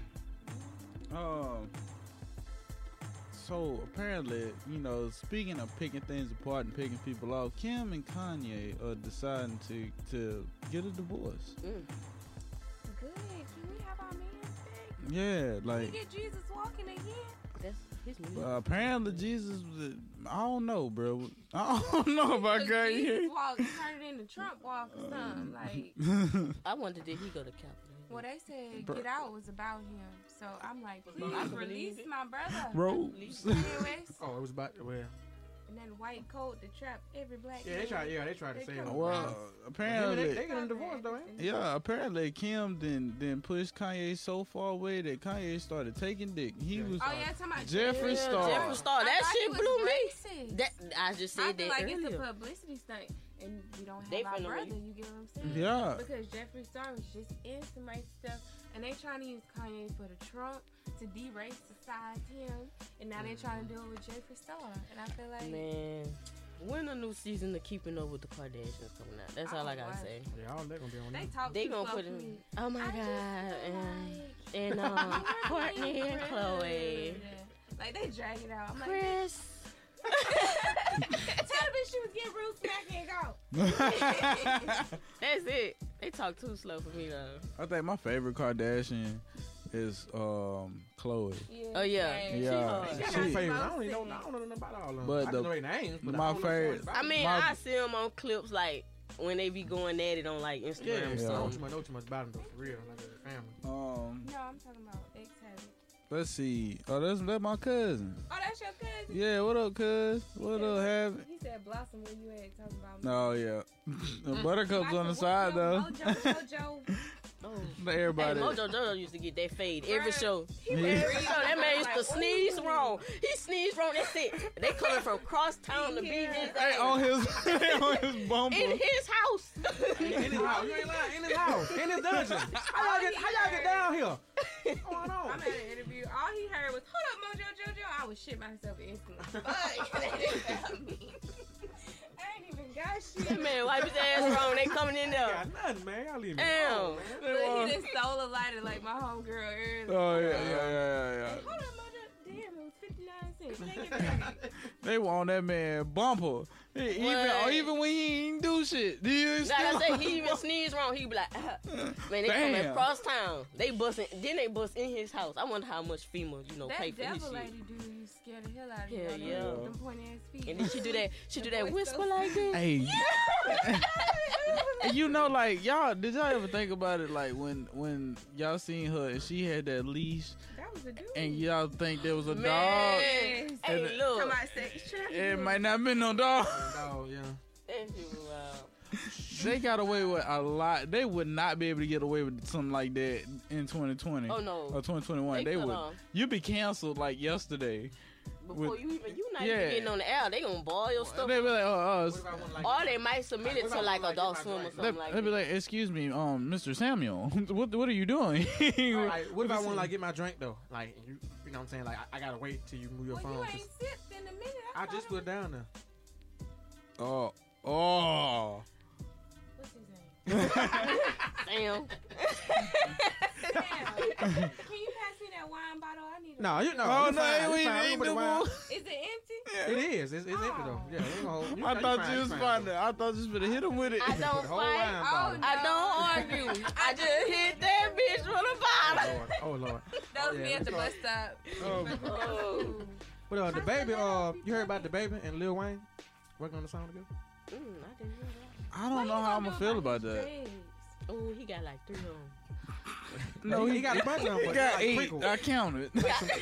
B: So apparently, speaking of picking things apart and picking people off, Kim and Kanye are deciding to get a divorce.
D: Good. Can we have our man back?
B: Yeah, like.
D: Can we get Jesus walking again?
F: That's his music.
B: Apparently Jesus was. I don't know, bro. I don't know about Kanye.
D: Jesus walk turned it into Trump walk or something. Like.
F: I wondered, did he go to Capitol?
D: Well, they said Get Out was about him. So I'm like, please release my brother.
B: Rose.
C: Oh, it was about where?
D: And then white coat to trap every black.
C: Yeah, they tried to say it.
B: Well, apparently
C: they got a divorce though, ain't they?
B: Yeah, apparently Kim then pushed Kanye so far away that Kanye started taking dick. He was
D: talking about
B: Jeffree Star.
F: Jeffree Star. That shit blew me. I just said that
D: like
F: earlier.
D: It's a publicity stunt, and you don't have my brother. You get what I'm saying?
B: Yeah.
D: Because Jeffree Star was just in some race stuff, and they trying to use Kanye for the Trump to de-racialize him, and now they trying to do it with Jeffree Star, and I feel like
F: man. When a new season of Keeping Up with the Kardashians coming out? That's all I gotta say.
C: Yeah, all they gonna be on there.
D: They
F: gonna put in. Oh my god! And Courtney and Chloe.
D: Like they drag it out. I'm
F: Chris.
D: Tell me she was getting real smack and go.
F: That's it. They talk too slow for me though.
B: I think my favorite Kardashian is Chloe.
F: Oh yeah.
C: She's my favorite. I don't know nothing about all of them.
B: But
C: I know their names. But
B: my favorite.
F: I mean, I see them on clips like when they be going at it on like Instagram.
C: Yeah. I don't know too much about them though, for real. Like their family.
D: No, I'm talking about ex-habit.
B: Let's see. Oh, that's my cousin.
D: Oh, that's your cousin?
B: Yeah, what up, cuz? What up, Habit?
D: He said Blossom when you had talking about me.
B: Oh, yeah. The Buttercup's on the side, though.
D: Mojo.
B: Everybody.
F: Hey, Mojo Jojo used to get that fade every show.
B: Yeah.
F: That man used to sneeze wrong. He sneezed wrong. That's it. They coming from cross town to beat his ass.
B: On his bumper.
F: In his house.
C: In his house. You ain't lying. In his house. In his dungeon. How y'all get down here? What's going on?
D: I'm at an interview. All he heard was, hold up, Mojo Jojo. I would shit myself instantly. I ain't even got shit.
F: That man wipe his ass wrong. They coming in there.
C: I got nothing, man. Y'all leave me
F: Damn.
C: alone, man.
D: Look, he just stole a lighter like my homegirl earlier.
B: Oh, yeah.
D: Hold up, Mojo. Damn, it was 59 cents. Take it back.
B: They want that man bumper. Even when he ain't do shit.
F: Like I said, he even sneezed wrong. He be like, man, they coming across town. They bust in his house. I wonder how much FEMA, pay for his shit.
D: That devil lady dude, you scared the hell out of
F: Hell
D: you.
F: yeah.
D: Them pointy ass feet.
F: And then she do that whisper like this.
B: Hey. Like, did y'all ever think about it, like, when y'all seen her and she had that leash?
D: That was a dude.
B: And y'all think there was a dog?
F: Hey, look.
B: It might not been no dog.
C: Oh, yeah.
F: That shit was wild.
B: They got away with a lot. They would not be able to get away with something like that in 2020.
F: Oh, no.
B: Or 2021. They would. You'd be canceled like yesterday.
F: Before you not even getting on the air, they gonna boil your stuff.
B: They be like,
F: or they might submit it to like Adult Swim or something like that.
B: They be like, excuse me, Mr. Samuel, what are you doing?
C: What if I want to get my drink though? Like, you know what I'm saying? Like, I gotta wait till you move your phone.
D: You ain't sipped in a minute.
C: I just put it down there.
B: Oh.
D: What's his name?
F: Damn.
D: Can you pass me that wine bottle? I need
C: No,
B: we need the
D: Is it empty?
B: Yeah,
C: It is. It's empty though. Yeah.
B: I thought you was funny. I thought you was gonna hit him with it.
F: I don't fight. I don't argue. I just hit that bitch with a bottle.
C: Oh Lord.
D: That was me at the bus stop.
C: But the baby, you heard about the baby and Lil Wayne working on the song together?
F: I didn't hear that.
B: I don't know how I'm gonna feel about that.
F: Oh, he got like 3 of them.
C: No, he got a bunch of them.
B: He got 8. I counted.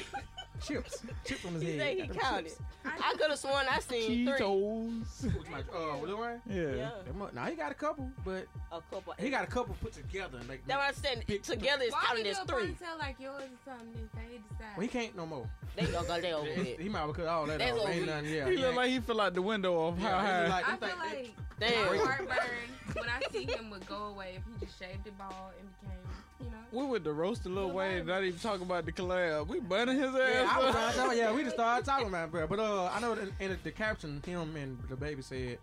C: Chips on his
F: He
C: head.
F: said he counted. I could have sworn I seen 3.
B: Cheetos.
C: Lil Wayne?
B: Yeah.
C: Now he got a couple, but
F: A couple.
C: he got a couple put together and make.
F: That's what I'm saying. Together is counted as 3.
D: Why you do like yours or something if they decide?
C: Well, he can't no more.
F: They gonna go there over it.
C: He might have cut all that
F: That's
C: off.
F: over
C: Ain't
F: it.
C: nothing, yeah.
B: He look like he fell out the window off how high.
D: I feel like
F: Damn.
D: my heartburn when I see him would go away if he just shaved it bald and became,
B: We went to roast a Lil Wayne, not even talking about the collab. We burning his ass.
C: We just started talking about it, but I know in the caption, him and the baby said,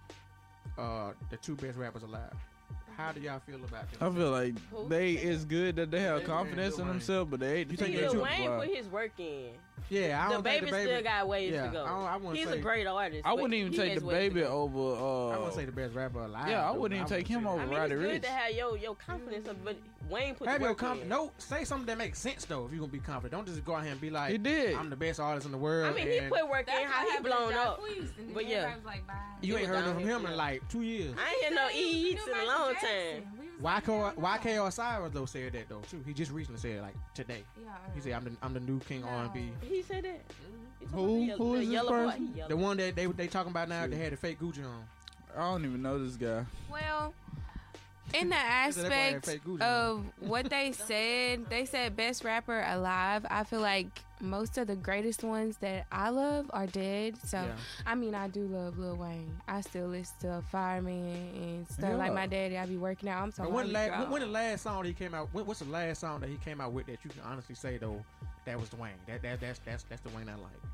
C: the 2 best rappers alive. How do y'all feel about them?
B: I feel like it's good that they have confidence in themselves, but they ain't the
F: Lil Wayne put his work in.
C: Yeah, I don't
F: the
C: think
F: baby still got ways to go. He's a great artist.
B: I wouldn't even take the baby over.
C: I wouldn't say the best rapper alive.
B: Yeah, I wouldn't even take him over Roddy Ricch.
F: It's good to have your confidence, but Wayne put
C: have
F: the work in.
C: No, say something that makes sense though. If you're gonna be confident, don't just go out here and be like,
B: he did.
C: I'm the best artist in the world.
F: I mean, he put work in. How he blown up? But yeah,
C: you ain't heard of him in like 2 years.
F: I ain't hear no Eats in a long time.
C: YK Osiris though said that though too. He just recently said like today. He said I'm the new king R&B.
F: He said that.
B: Who is this person?
C: The one that they talking about now. They had the fake Gucci on.
B: I don't even know this guy.
D: Well, in the aspect of what they said best rapper alive. I feel like most of the greatest ones that I love are dead. So, I mean, I do love Lil Wayne. I still listen to Fireman and stuff like my daddy. I be working out. I'm so
C: when the last song that he came out? What's the last song that he came out with that you can honestly say though that was Dwayne? That's the Wayne I like.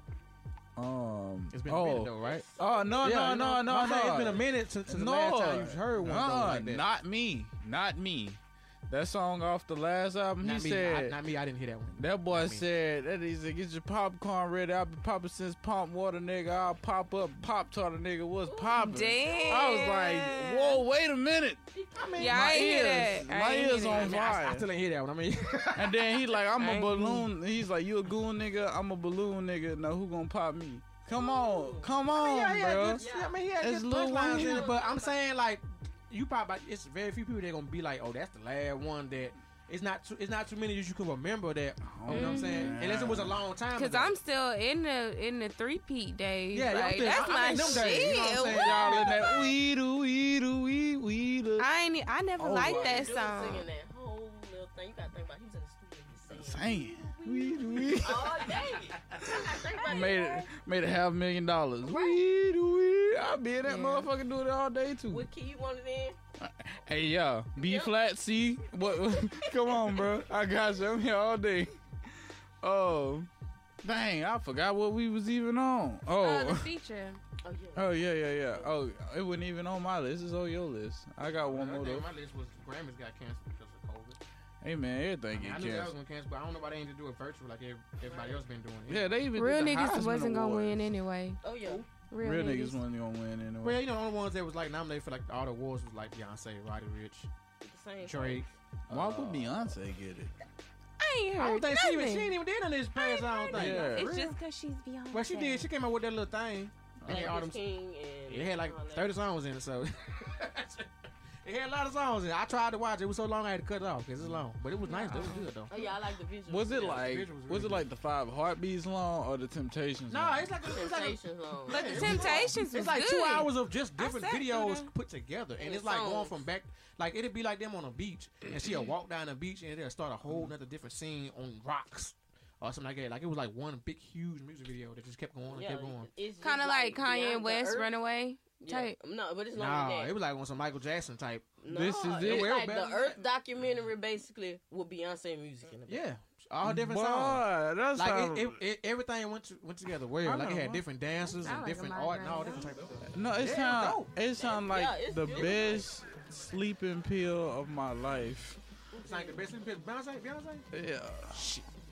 C: It's been a minute though, right?
B: Oh no.
C: It's been a minute since the last time you heard one. Like that.
B: Not me. That song off the last album,
C: not
B: he
C: me.
B: said.
C: Not me. I didn't hear that one.
B: That boy said that he said, "Get your popcorn ready. I've been popping since pump water, nigga. I'll pop up, pop tart, nigga. What's popping?"
D: Damn.
B: I was like, "Whoa, wait a minute."
D: I ain't hear that.
B: My ears on fire.
C: I still ain't hear that one. I mean,
B: and then he like, "I'm a balloon." He's like, "You a goon nigga? I'm a balloon nigga. Now who gonna pop me?" Come on, bro.
C: I mean, he had good punchlines in it, but I'm saying like, you probably it's very few people that gonna be like, "Oh, that's the last one that." It's not too many that you can remember that. You know what I'm saying? Unless it was a long time ago.
D: Because I'm still in the 3-peat days.
C: Yeah,
D: like, that's my shit.
C: Days, you know what I'm saying?
B: Y'all in that weed.
D: I never liked that song.
F: Singing that whole little thing. You gotta think about he was in the studio
B: Saying.
F: Weed. Oh, dang.
B: Made $500,000. Weed. I'll be in that motherfucker doing it all day too.
F: What key you wanted in?
B: Hey, y'all. B flat, C. What? Come on, bro. I got you. I'm here all day. Oh, dang. I forgot what we was even on.
D: The feature.
B: Oh, yeah. Oh, it wasn't even on my list. It's on your list. I got one more, though.
C: My list was Grammys got canceled because of COVID.
B: Hey, man, everything get
C: I knew that was
B: canceled.
C: going to cancel, but I don't know why they ain't to do it virtual like everybody else been doing it.
B: Yeah, they even
D: Real
B: did the
D: niggas
B: Heisman
D: wasn't going to
B: Awards.
D: win anyway.
F: Oh, yeah.
D: Real
B: niggas wasn't going to win anyway.
C: Well, you know, the only ones that was like nominated for like all the awards was like Beyonce, Roddy Ricch, Drake.
B: Why would Beyonce get it?
D: I ain't heard
C: I don't think
D: nothing.
C: she ain't even did none of this past. I don't think.
B: Yeah.
D: It's just because she's Beyonce.
C: Well, she did. She came out with that little thing. It had all them.
F: King and
C: It had like 30 songs in it, so it had a lot of songs in it. I tried to watch it. It was so long I had to cut it off because it's long. But it was nice. It was good though.
F: Oh yeah, I like the visual.
B: Was it like the 5 Heartbeats long or the Temptations?
C: No,
B: long?
C: it's like
F: long.
D: But the Temptations was
C: it's like
D: good.
C: 2 hours of just different
D: I sat
C: videos
D: through them.
C: put together, and it's like going from back. Like it'd be like them on a beach, and she'll walk down the beach, and they'll start a whole nother different scene on rocks. Or something like that. Like it was like one big, huge music video that just kept going and kept going.
D: Kind of like Kanye and West Runaway type.
F: No, but it's not
C: Nah,
F: like that.
C: it was like on some Michael Jackson type.
F: No,
B: This is
F: it's
B: it.
F: like the Earth documentary, basically, with Beyonce music in it.
C: Yeah, all different
B: Boy,
C: songs.
B: that's
C: Like everything went together well. Like it had different dances and
D: like
C: different
D: a
C: art and all
D: migraine.
C: different type of stuff.
B: No, it sound like
F: it's
B: the
F: beautiful.
B: best sleeping pill of my life.
C: It's like the best Beyonce.
B: Yeah.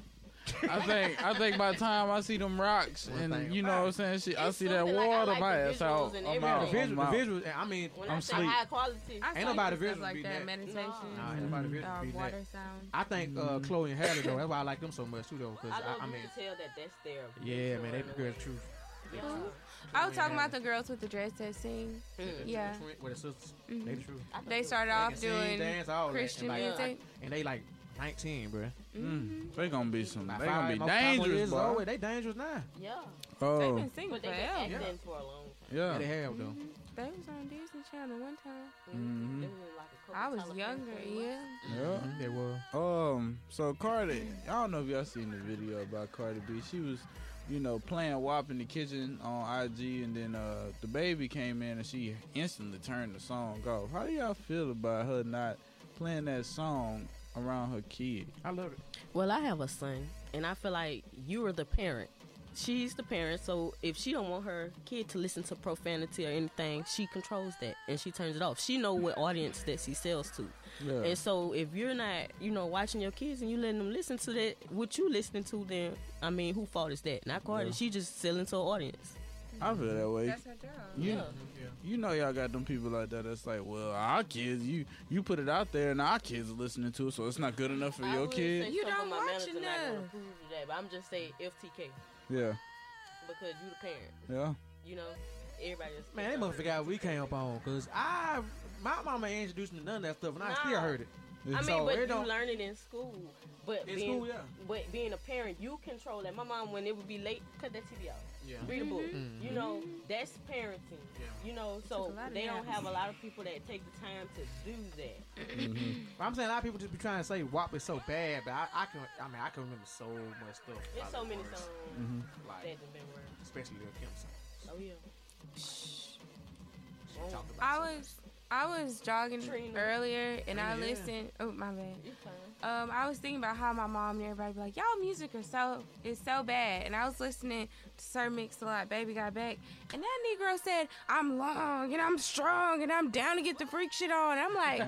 B: I think by the time I see them rocks and you know what I'm saying, I see that water, my ass out. I'm out.
C: The visuals, I mean,
F: I'm sleep. High quality.
C: Ain't nobody visual
D: like that. Meditation.
C: Nah, ain't nobody visual be
D: water
C: that.
D: sound.
C: I think Chloe and Halle though. That's why I like them so much too though. Cause
F: I mean, tell that that's their.
C: Yeah, man, they the girls' truth.
F: Yeah.
D: I was talking about the girls with the dress that sing. Yeah.
C: With the sisters, they the truth.
D: They started off doing
C: dance, all
D: Christian
C: that.
D: music.
C: And they like 19, bro.
B: They gonna be some.
C: Like
B: They gonna be dangerous, boy.
C: They dangerous now.
F: Yeah.
D: They've been singing
F: But they've been
D: forever.
F: acting for a long time.
B: Yeah.
C: They have though.
D: They was on Disney Channel one time.
F: They was in like a couple
D: I was
F: television
D: younger,
F: programs.
B: Yeah.
C: They were.
B: So Cardi, I don't know if y'all seen the video about Cardi B. She was, you know, playing WAP in the kitchen on IG, and then the baby came in and she instantly turned the song off. How do y'all feel about her not playing that song around her kid?
C: I love it.
F: Well, I have a son, and I feel like you are the parent. She's the parent, so if she don't want her kid to listen to profanity or anything, she controls that and she turns it off. She know what audience that she sells to.
B: Yeah.
F: And so if you're not, you know, watching your kids and you letting them listen to that, what you listening to, then, I mean, who fault is that? Not Cardi.
B: Yeah.
F: She just selling to an audience.
B: I feel that way.
D: That's her job.
B: You know y'all got them people like that that's like, well, our kids, you put it out there and our kids are listening to it, so it's not good enough for your kid.
D: You don't watch
F: enough.
D: enough.
F: But I'm just saying FTK
B: Yeah.
F: because you the parent.
B: Yeah.
F: You know, everybody else.
C: Man, they must forgot we came up on because my mama ain't introduced me to none of that stuff, and I still heard it.
F: I mean,
C: So
F: but
C: it
F: you
C: don't-
F: learn it in school. But
C: In
F: being,
C: school, yeah.
F: But being a parent, you control that. My mom, when it would be late, cut that TV off.
C: Yeah.
F: Read a book. You know, that's parenting. You know, so
D: a lot of
F: they don't
D: naps.
F: have a lot of people that take the time to do that.
C: I'm saying a lot of people just be trying to say WAP is so bad, but I can remember so much stuff.
F: There's
C: about
F: so
C: the
F: many
C: words,
F: songs
C: like,
F: that have been worse.
C: especially Lil Kim songs.
F: Oh yeah.
C: She talked about
D: I was jogging
F: Trina.
D: earlier and I
C: Yeah.
D: listened. Oh my bad.
F: You fine.
D: I was thinking about how my mom and everybody be like, y'all music is so bad. And I was listening to Sir Mix-a-Lot, Baby Got Back, and that Negro said, I'm long and I'm strong and I'm down to get the freak shit on. And I'm like,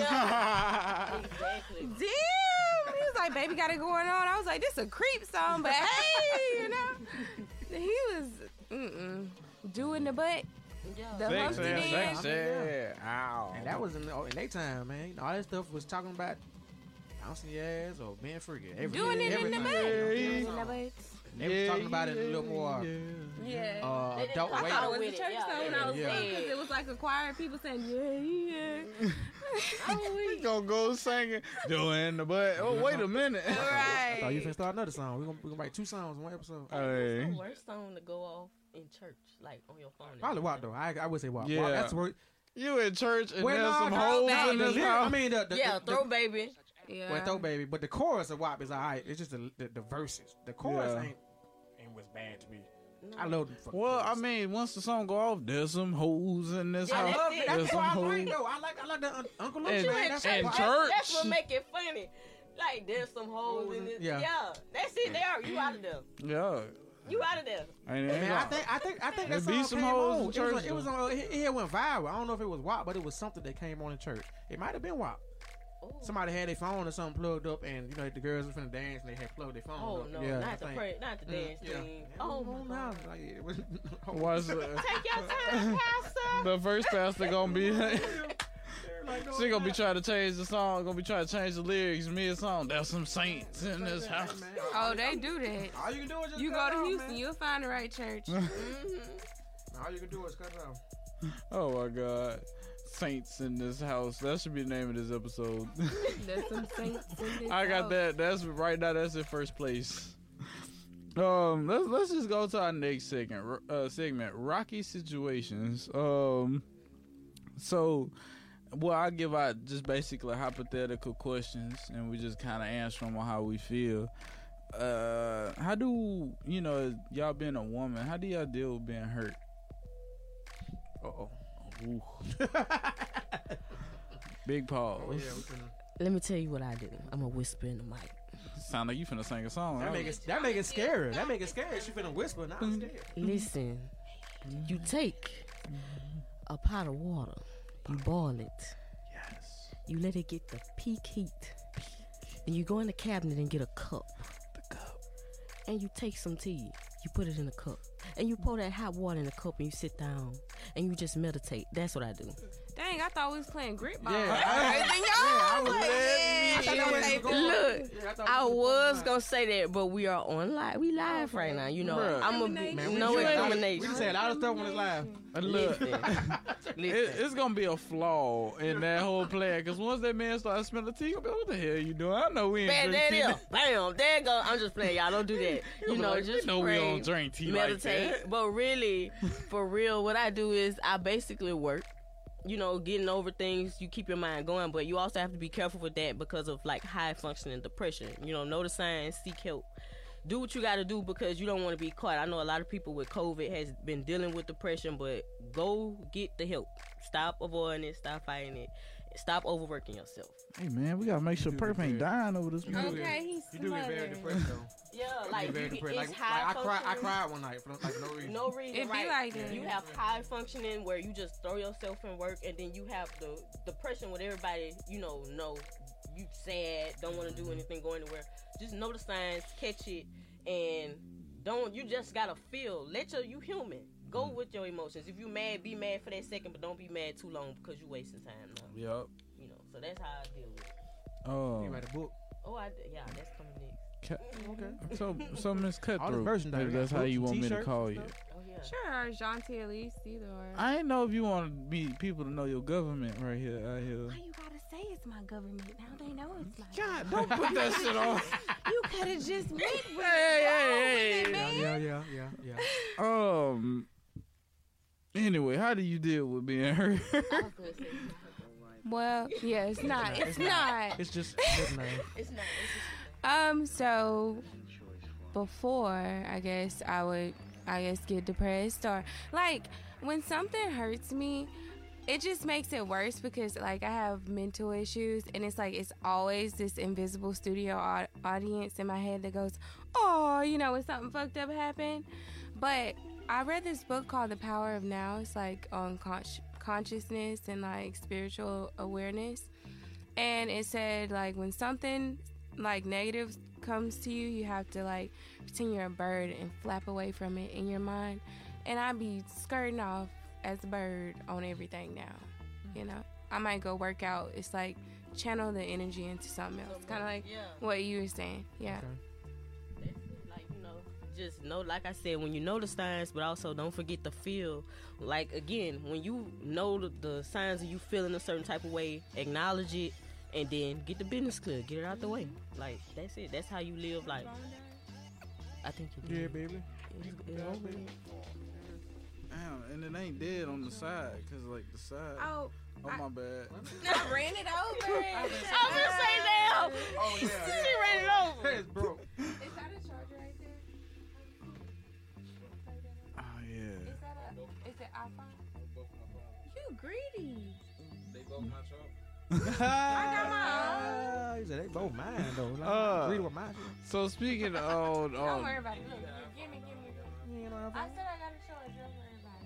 F: Exactly.
D: damn. He was like, Baby got it going on. I was like, this a creep song, but hey, you know. He was doing the butt.
F: Yeah.
D: The Humpty dance.
B: Ow.
C: And that was in their time, man. You know, all that stuff was talking about bouncing your ass or being freaky.
D: Doing it in the butt. Doing it in the butt.
C: They were talking about it a little more
D: Yeah.
C: adult
F: I
C: way.
F: thought
D: It was
F: with
D: a
F: it,
D: church
F: yeah,
D: song when
F: yeah,
D: I was
C: yeah.
D: little because it was like a choir of people saying, yeah.
B: We gonna go singing, doing the butt. Oh, wait a minute.
C: I thought you
D: Right.
C: finna start another song. We're gonna write 2 songs in one episode.
F: What's
B: Hey.
F: the worst song to go off in church, like on your phone?
C: Probably WAP though. I would say WAP.
B: Yeah.
C: WAP, that's word.
B: You in church and
C: Well,
B: there's some
C: no,
B: holes
C: no,
B: in
C: the
B: this
C: lyric-
B: house.
C: I mean,
F: Yeah, throw baby.
D: Yeah.
C: well, throw baby, but the chorus of WAP is alright. It's just the verses. The chorus
B: Yeah.
C: ain't what's bad to me. I love them. fucking
B: Well, I
C: chorus.
B: mean, once the song go off, there's some holes in this
F: Yeah,
B: house.
F: that's
C: love
F: it.
C: it.
B: There's
C: That's
B: some
C: why I
B: holes.
C: like though. I like the Uncle Luke.
B: And-
C: man. That's
B: and
C: why-
B: church.
F: That's what make it funny. Like there's some holes in it.
C: Yeah.
F: Yeah. That's it. You out of there.
B: Yeah.
F: You out of there.
B: Ain't
C: Man, I
B: gonna-
C: think that
B: There
C: song
B: be some
C: came
B: hoes
C: on.
B: in church,
C: It was on. It went viral. I don't know if it was WAP, but it was something that came on in church. It might have been WAP.
F: Oh.
C: Somebody had their phone or something plugged up, and you know the girls were finna dance, and they had plugged their phone
F: Oh
C: up.
F: no,
C: Yeah,
F: not
C: I
F: the
C: think.
F: pray, not the dance
C: Yeah.
F: thing. Oh my
C: no,
F: God.
C: like, it was-
B: What's
F: Take your time, Pastor.
B: the first pastor gonna be? She gonna be trying to change the song. Gonna be trying to change the lyrics mid song. There's some saints in this house.
D: Oh, they do that.
C: All you can do is just
D: You
C: cut
D: go
C: it
D: to
C: off,
D: Houston,
C: man.
D: you'll find the right church.
C: All you can do is cut it off.
B: Oh my God. Saints in this house. That should be the name of this episode.
D: There's some saints in this
B: I got
D: house.
B: that. That's right now. That's in first place. Let's just go to our next segment. Rocky situations. So, well, I give out just basically hypothetical questions, and we just kind of answer them on how we feel. How do y'all being a woman? How do y'all deal with being hurt? Ooh. Big pause.
C: Oh, yeah, we finna.
F: Let me tell you what I do. I'm gonna whisper in the mic.
B: Sound like you finna sing a song.
C: That make it scary. That make it scary. She finna whisper. Now I'm scared.
F: Listen, you take a pot of water, you boil it,
B: Yes.
F: you let it get the peak heat, and you go in the cabinet and get a cup.
B: The cup.
F: and you take some tea. You put it in a cup, and you pour that hot water in the cup, and you sit down, and you just meditate. That's what I do.
D: Dang, I thought we was playing grip ball.
C: Yeah,
F: I was gonna say that, but we are on live. We live right now. You know,
B: Bruh.
F: I'm a
C: We just say a lot of stuff when it's live.
B: Look,
F: Listen.
B: it's gonna be a flaw in that whole plan because once that man starts smelling tea, you'll be like, what the hell you doing? I know we ain't
F: Man,
B: drink
F: there
B: tea.
F: it is. Bam, there you go. I'm just playing, y'all. Don't do that. You know,
B: Like,
F: just
B: we know we
F: pray,
B: don't drink tea
F: meditate.
B: like that.
F: But really, for real, what I do is I basically work. You know, getting over things, you keep your mind going, but you also have to be careful with that because of like high functioning depression. You know the signs, seek help. Do what you got to do because you don't want to be caught. I know a lot of people with COVID has been dealing with depression, but go get the help. Stop avoiding it. Stop fighting it. Stop overworking yourself.
B: Hey man, we gotta make sure Perp ain't dying over this.
D: Okay, he's
C: You do get very
D: smothered.
C: depressed though.
F: Yeah, like
C: Very
F: you get,
C: depressed.
F: it's
C: Like
F: high
C: I
F: functioning.
C: cried one night for like no reason.
F: No reason,
D: It be
F: right?
D: like that.
F: You have high functioning where you just throw yourself in work, and then you have the depression with everybody. know you sad, don't want to do anything, go anywhere. Just know the signs, catch it, and don't. You just gotta feel. You human. Go with your emotions. If you mad, be mad for that second, but don't be mad too long because you wasting time. Now.
B: Yep.
F: So that's how I deal with it.
C: You write a book.
F: Oh, yeah, that's coming next.
C: Okay.
B: So Miss
C: All the
B: Cutthroat,
C: version
B: maybe
C: diagram.
B: that's how you want me to
C: T-shirts
B: call
C: and
B: you.
C: stuff.
F: Oh yeah.
D: Sure, Jonty at least, either or.
B: I ain't know if you want people to know your government right here, out here.
D: Why you gotta say it's my government? Now they know it's my
B: God, don't put that shit on.
D: You could have just went with
B: Hey,
D: it, man.
C: Yeah.
B: Anyway, how do you deal with being hurt?
F: I was gonna say
D: Well, yeah, it's not. It's not.
C: It's just nickname.
F: it's not.
D: So before, I guess I would, get depressed, or like when something hurts me, it just makes it worse because like I have mental issues, and it's like it's always this invisible studio audience in my head that goes, oh, when something fucked up happened. But I read this book called The Power of Now. It's like on consciousness and like spiritual awareness, and it said like when something like negative comes to you, you have to like pretend you're a bird and flap away from it in your mind. And I'd be skirting off as a bird on everything now. I might go work out. It's like channel the energy into something else, kind of like what you were saying. Yeah.
F: Okay. Like just know, like I said, when you know the signs, but also don't forget to feel. Like again, when you know the signs of you feeling a certain type of way, acknowledge it, and then get the business clear, get it out the way. Like that's it. That's how you live life. I think you do.
C: Yeah, baby.
B: Damn, and it ain't dead on the side, cause like the side. Oh my bad.
D: I ran it over.
F: I was gonna say now.
C: Oh yeah.
F: She ran it over.
C: It's broke.
D: Is that a charger right there?
B: Oh yeah.
D: Is it iPhone? You greedy.
E: They both my truck.
D: I got my own.
C: He said they both mine though. Read what mine.
B: So speaking of,
D: Don't worry about it. Look, give me. I said I got a charger. Don't worry about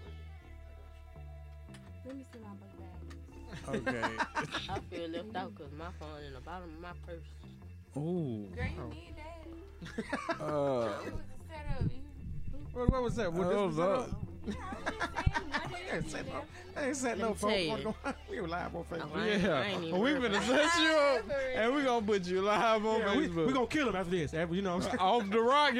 D: it. Let me see my book bag.
B: okay.
F: I feel left out because my phone in the bottom of my purse.
B: Ooh.
D: Girl, you need that. It
B: Uh.
D: was a setup.
C: What was that? What this was up? I ain't set no phone. We were live on Facebook.
B: Yeah. We finna set you up, and we gonna put you live on Facebook.
C: We gonna kill him after this. You know what I'm saying?
B: Off the rock.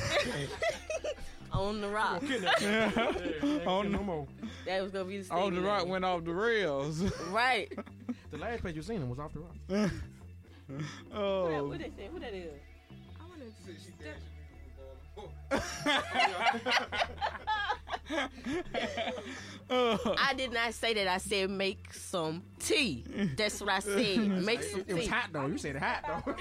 F: On the rock.
B: On
C: no more.
F: That was gonna be the
B: Off the rock went off the rails.
F: Right.
C: The last page you seen him was off the rock.
B: Oh.
F: What that is?
D: I want to step.
F: I did not say that. I said make some tea. That's what I said. Make some tea.
C: It was hot though. You said hot though.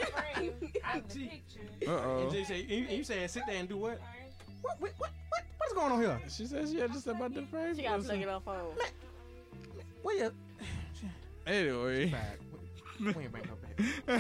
B: Uh-oh.
C: You said sit there and do what? What's going on here?
B: She said she had to step out the frame.
F: She gotta plug it off phone.
C: What you?
B: Anyway.
C: We ain't bring no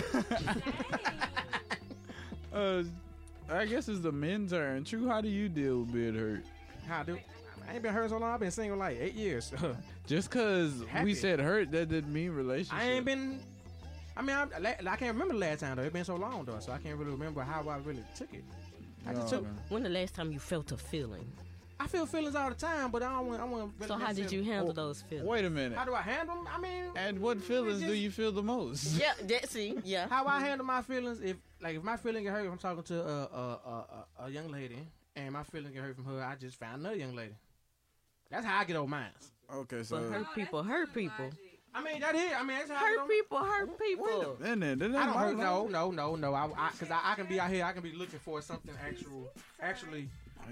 C: back.
B: I guess it's the men's turn. True, how do you deal with being hurt?
C: How I do? I ain't been hurt so long. I've been single like 8 years.
B: Just cause we said hurt, that didn't mean relationship.
C: I ain't been. I mean, I can't remember the last time though. It's been so long though, so I can't really remember how I really took it.
F: When the last time you felt a feeling?
C: I feel feelings all the time, but I want.
F: So how did you handle those feelings?
B: Wait a minute.
C: How do I handle them? I mean,
B: and what feelings do you feel the most?
F: Yeah,
C: How I handle my feelings, if my feeling get hurt, if I'm talking to a young lady, and my feeling get hurt from her, I just found another young lady. That's how I get over mine.
B: Okay, so
F: but hurt people.
C: I mean, that's how
F: hurt people.
B: Then
C: I don't hurt. No. Because I can be out here. I can be looking for something actually.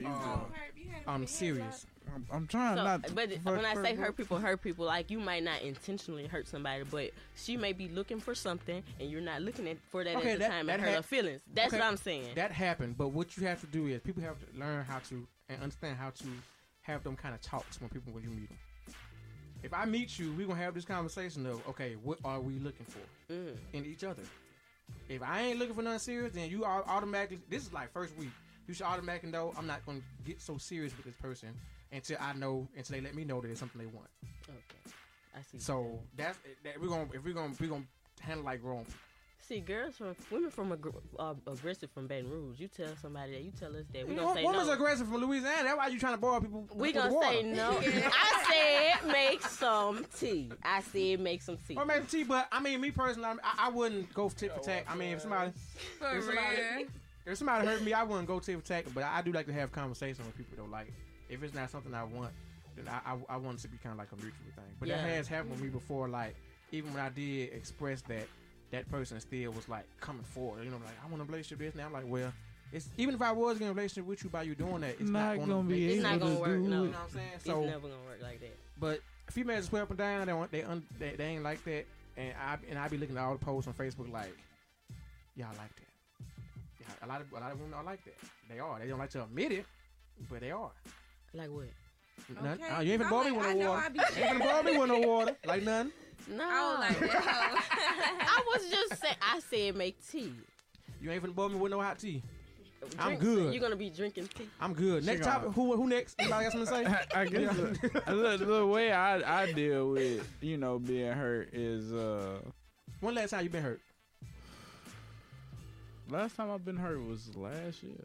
C: I'm serious.
B: I'm trying not to.
F: But when I say hurt people, like you might not intentionally hurt somebody, but she may be looking for something and you're not looking for that at the time and hurt her feelings. That's what I'm saying.
C: That happened, but what you have to do is people have to learn how to and understand how to have them kind of talks when you meet them. If I meet you, we're going to have this conversation of, okay, what are we looking for in each other? If I ain't looking for nothing serious, then you are automatically, this is like first week, you should automatically know I'm not going to get so serious with this person until they let me know that it's something they want.
F: Okay. I see.
C: So that's we're going to handle like grown.
F: See, women from aggressive from Baton Rouge. You tell somebody that, you tell us that. We gonna say
C: women's
F: no.
C: aggressive from Louisiana. That's why you trying to boil people.
F: We gonna say no. I said make some tea. Or make some tea, but I mean, me personally, I wouldn't go tit for tat. I mean, if somebody hurt me, I wouldn't go tit for tat. But I do like to have conversations with people though. Like, if it's not something I want, then I want it to be kind of like a mutual thing. But that has happened with me before. Like, even when I did express that person still was like coming forward, like I want a relationship with this. Now I'm like, well, it's even if I was in a relationship with you by you doing that, it's not gonna
B: be.
F: It's not gonna work. No,
C: you know what I'm saying?
F: It's never gonna work like that.
C: But females swear up and down, they ain't like that, and I be looking at all the posts on Facebook like, y'all like that. Yeah, a lot of women are like that. They are. They don't like to admit it, but they are.
F: Like what?
C: None. Okay. You ain't finna bore me with no water. You ain't finna bore me with no water. Like none.
F: No. I was just saying. I said make tea.
C: You ain't finna bore me with no hot tea. I'm good.
F: You're gonna be drinking tea.
C: I'm good. Next topic. Who next? Anybody got something to say?
B: I guess the way I deal with being hurt is
C: when last time you been hurt?
B: Last time I've been hurt was last year.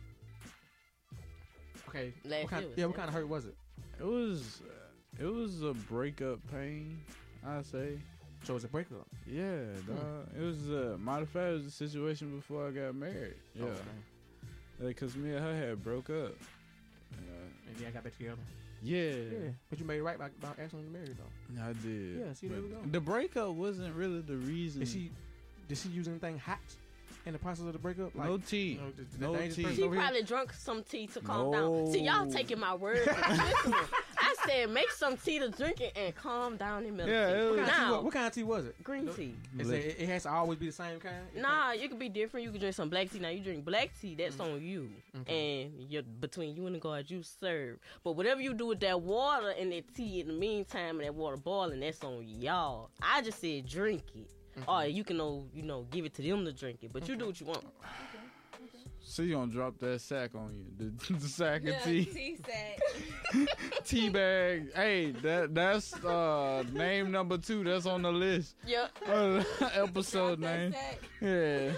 C: Okay. What kind of hurt was it?
B: It was a breakup pain, I say.
C: So it was a breakup?
B: Yeah, dog. It was matter of fact, it was a situation before I got married. Yeah. Okay. Because me and her had broke up.
C: And then I got back together.
B: Yeah.
C: But you made it right by asking to marry though.
B: I did.
C: Yeah, see, there we go.
B: The breakup wasn't really the reason.
C: Did she use anything hot in the process of the breakup? Like,
B: no tea. No tea.
F: She probably drunk some tea to calm down. See, y'all taking my word. I said make some tea to drink it and calm down in milk.
C: Yeah. What kind of tea was it?
F: Green tea.
C: It has to always be the same kind?
F: Nah, it could be different. You could drink some black tea. Now you drink black tea, that's on you. Okay. And between you and the God you serve. But whatever you do with that water and that tea in the meantime and that water boiling, that's on y'all. I just said drink it. Or you can give it to them to drink it. But you do what you want.
B: So you gonna drop that sack on you, the sack of tea.
D: Tea sack.
B: Tea bag. Hey, that's name number 2. That's on the list.
F: Yep.
B: Episode name. Yeah.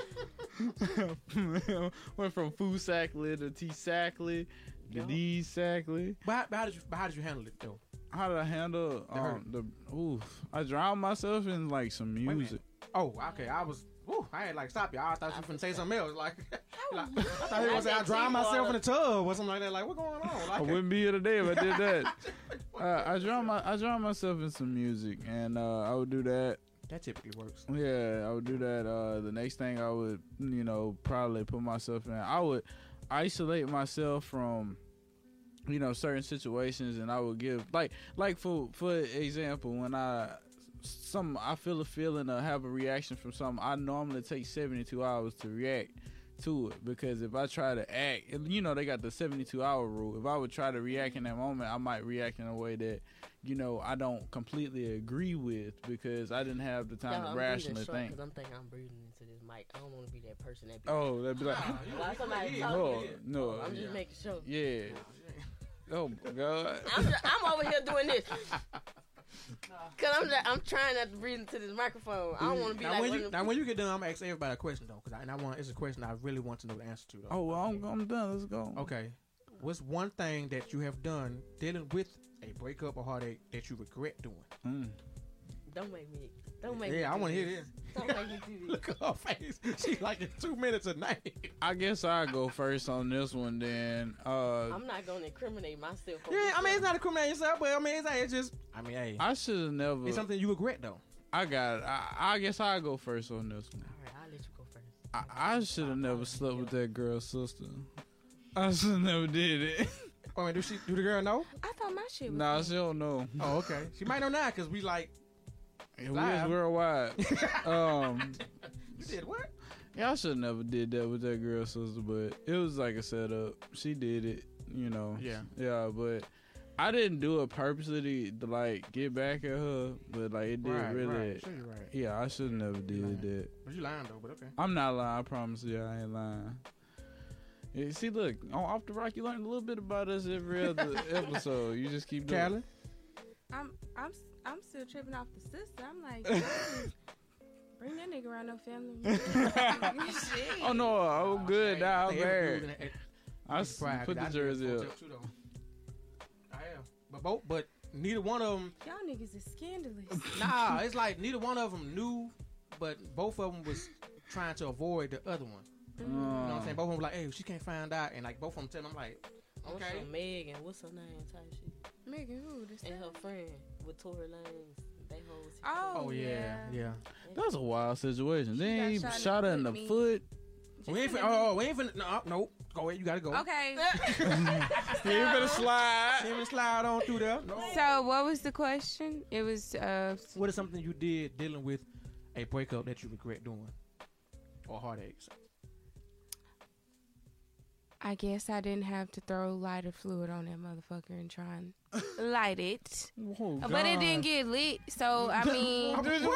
B: Went from food sackly to tea sackly to D sackly.
C: But how did you handle it though?
B: How did I handle I drowned myself in like some music.
C: Oh, okay. I had like stop y'all. I thought you were finna say something else. Like I thought he was saying I drowned myself in the tub or something like that. Like, what's going on? Like,
B: I wouldn't be here today if I did that. I drowned myself in some music, and I would do that.
C: That typically works.
B: Yeah, I would do that. The next thing I would, probably put myself in. I would isolate myself from, certain situations, and I would give like for example, when I feel a feeling or have a reaction from something, I normally take 72 hours to react to it, because if I try to act, they got the 72-hour rule. If I would try to react in that moment, I might react in a way that I don't completely agree with, because I didn't have the time to rationally think.
F: I'm thinking I'm breathing into this mic. I don't want to be that person that
B: that'd be like, no.
F: I'm just making sure.
B: Yeah. Oh my God.
F: I'm over here doing this. Cause I'm trying not to breathe into this microphone. I don't want to be
C: now when you get done, I'm gonna ask everybody a question though, cause it's a question I really want to know the answer to. Though.
B: Oh, well, I'm done. Let's go.
C: Okay, what's one thing that you have done dealing with a breakup or heartache that you regret doing?
F: Don't make me.
C: Yeah, I want to hear this.
F: Don't make me do this.
C: Look at her face. She's like in 2 minutes a night.
B: I guess I'll go first on this one then.
F: I'm not going to incriminate myself.
C: Yeah, I mean, it's not incriminating yourself, but I mean, it's just, I mean, hey.
B: I should have never.
C: It's something you regret, though.
B: I got it. I guess I'll go first on this one.
F: All right, I'll let you go first.
B: I should have never slept with that girl's sister. I should have never did it.
C: I mean, do the girl know?
D: I thought my shit was
B: Nah, she don't know.
C: Oh, okay. She might know now, because we like,
B: we was worldwide.
C: You did what?
B: Yeah, I should have never did that with that girl's sister, but it was like a setup. She did it, you know.
C: Yeah.
B: Yeah, but I didn't do it purposely to like get back at her, but like it did really.
C: Right. Sure, you're right.
B: Yeah, I should have never did that.
C: But you lying though, but okay.
B: I'm not lying. I promise you, I ain't lying. Yeah, see, look, on Off the Rock, you learn a little bit about us every other episode. You just keep doing
C: Callie?
D: I'm still tripping off the sister. I'm like, bring that nigga around no family. Shit.
B: Oh no, I'm good now. I'm
C: They
B: married.
C: ever do
B: I put the jersey up.
C: I am. But neither one of them.
D: Y'all niggas is scandalous.
C: Nah, it's like neither one of them knew, but both of them was trying to avoid the other one. You know what I'm saying? Both of them were like, hey, she can't find out. And like both of them telling them, I'm like, okay.
F: Also, Megan, what's her name? Type shit.
D: Megan who?
F: And her friend with Tory Lanez. They hoes.
D: Oh
C: yeah.
B: That's a wild situation. Then he
D: got
B: shot her in the foot.
C: We ain't finna. No. Go ahead. You gotta go.
D: Okay.
B: He ain't finna slide.
C: He ain't finna slide on through there. No.
D: So what was the question? It was.
C: What is something you did dealing with a breakup that you regret doing, or heartaches?
D: I guess I didn't have to throw lighter fluid on that motherfucker and try and light it.
B: Oh,
D: but it didn't get lit, so I mean...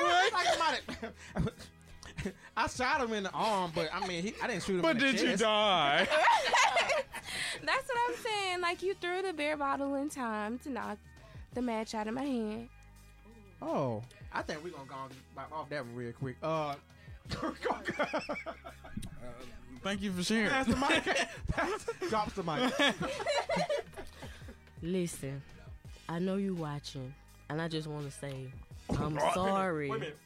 C: I shot him in the arm, but I mean, I didn't shoot him in the chest.
B: But did you die?
D: That's what I'm saying. Like, you threw the beer bottle in time to knock the match out of my hand.
C: Oh, I think we're going to go off that one real quick.
B: Thank you for sharing.
C: Pass the mic. Drops the mic.
F: Listen, I know you watching, and I just want to say, I'm sorry.
C: Wait a minute.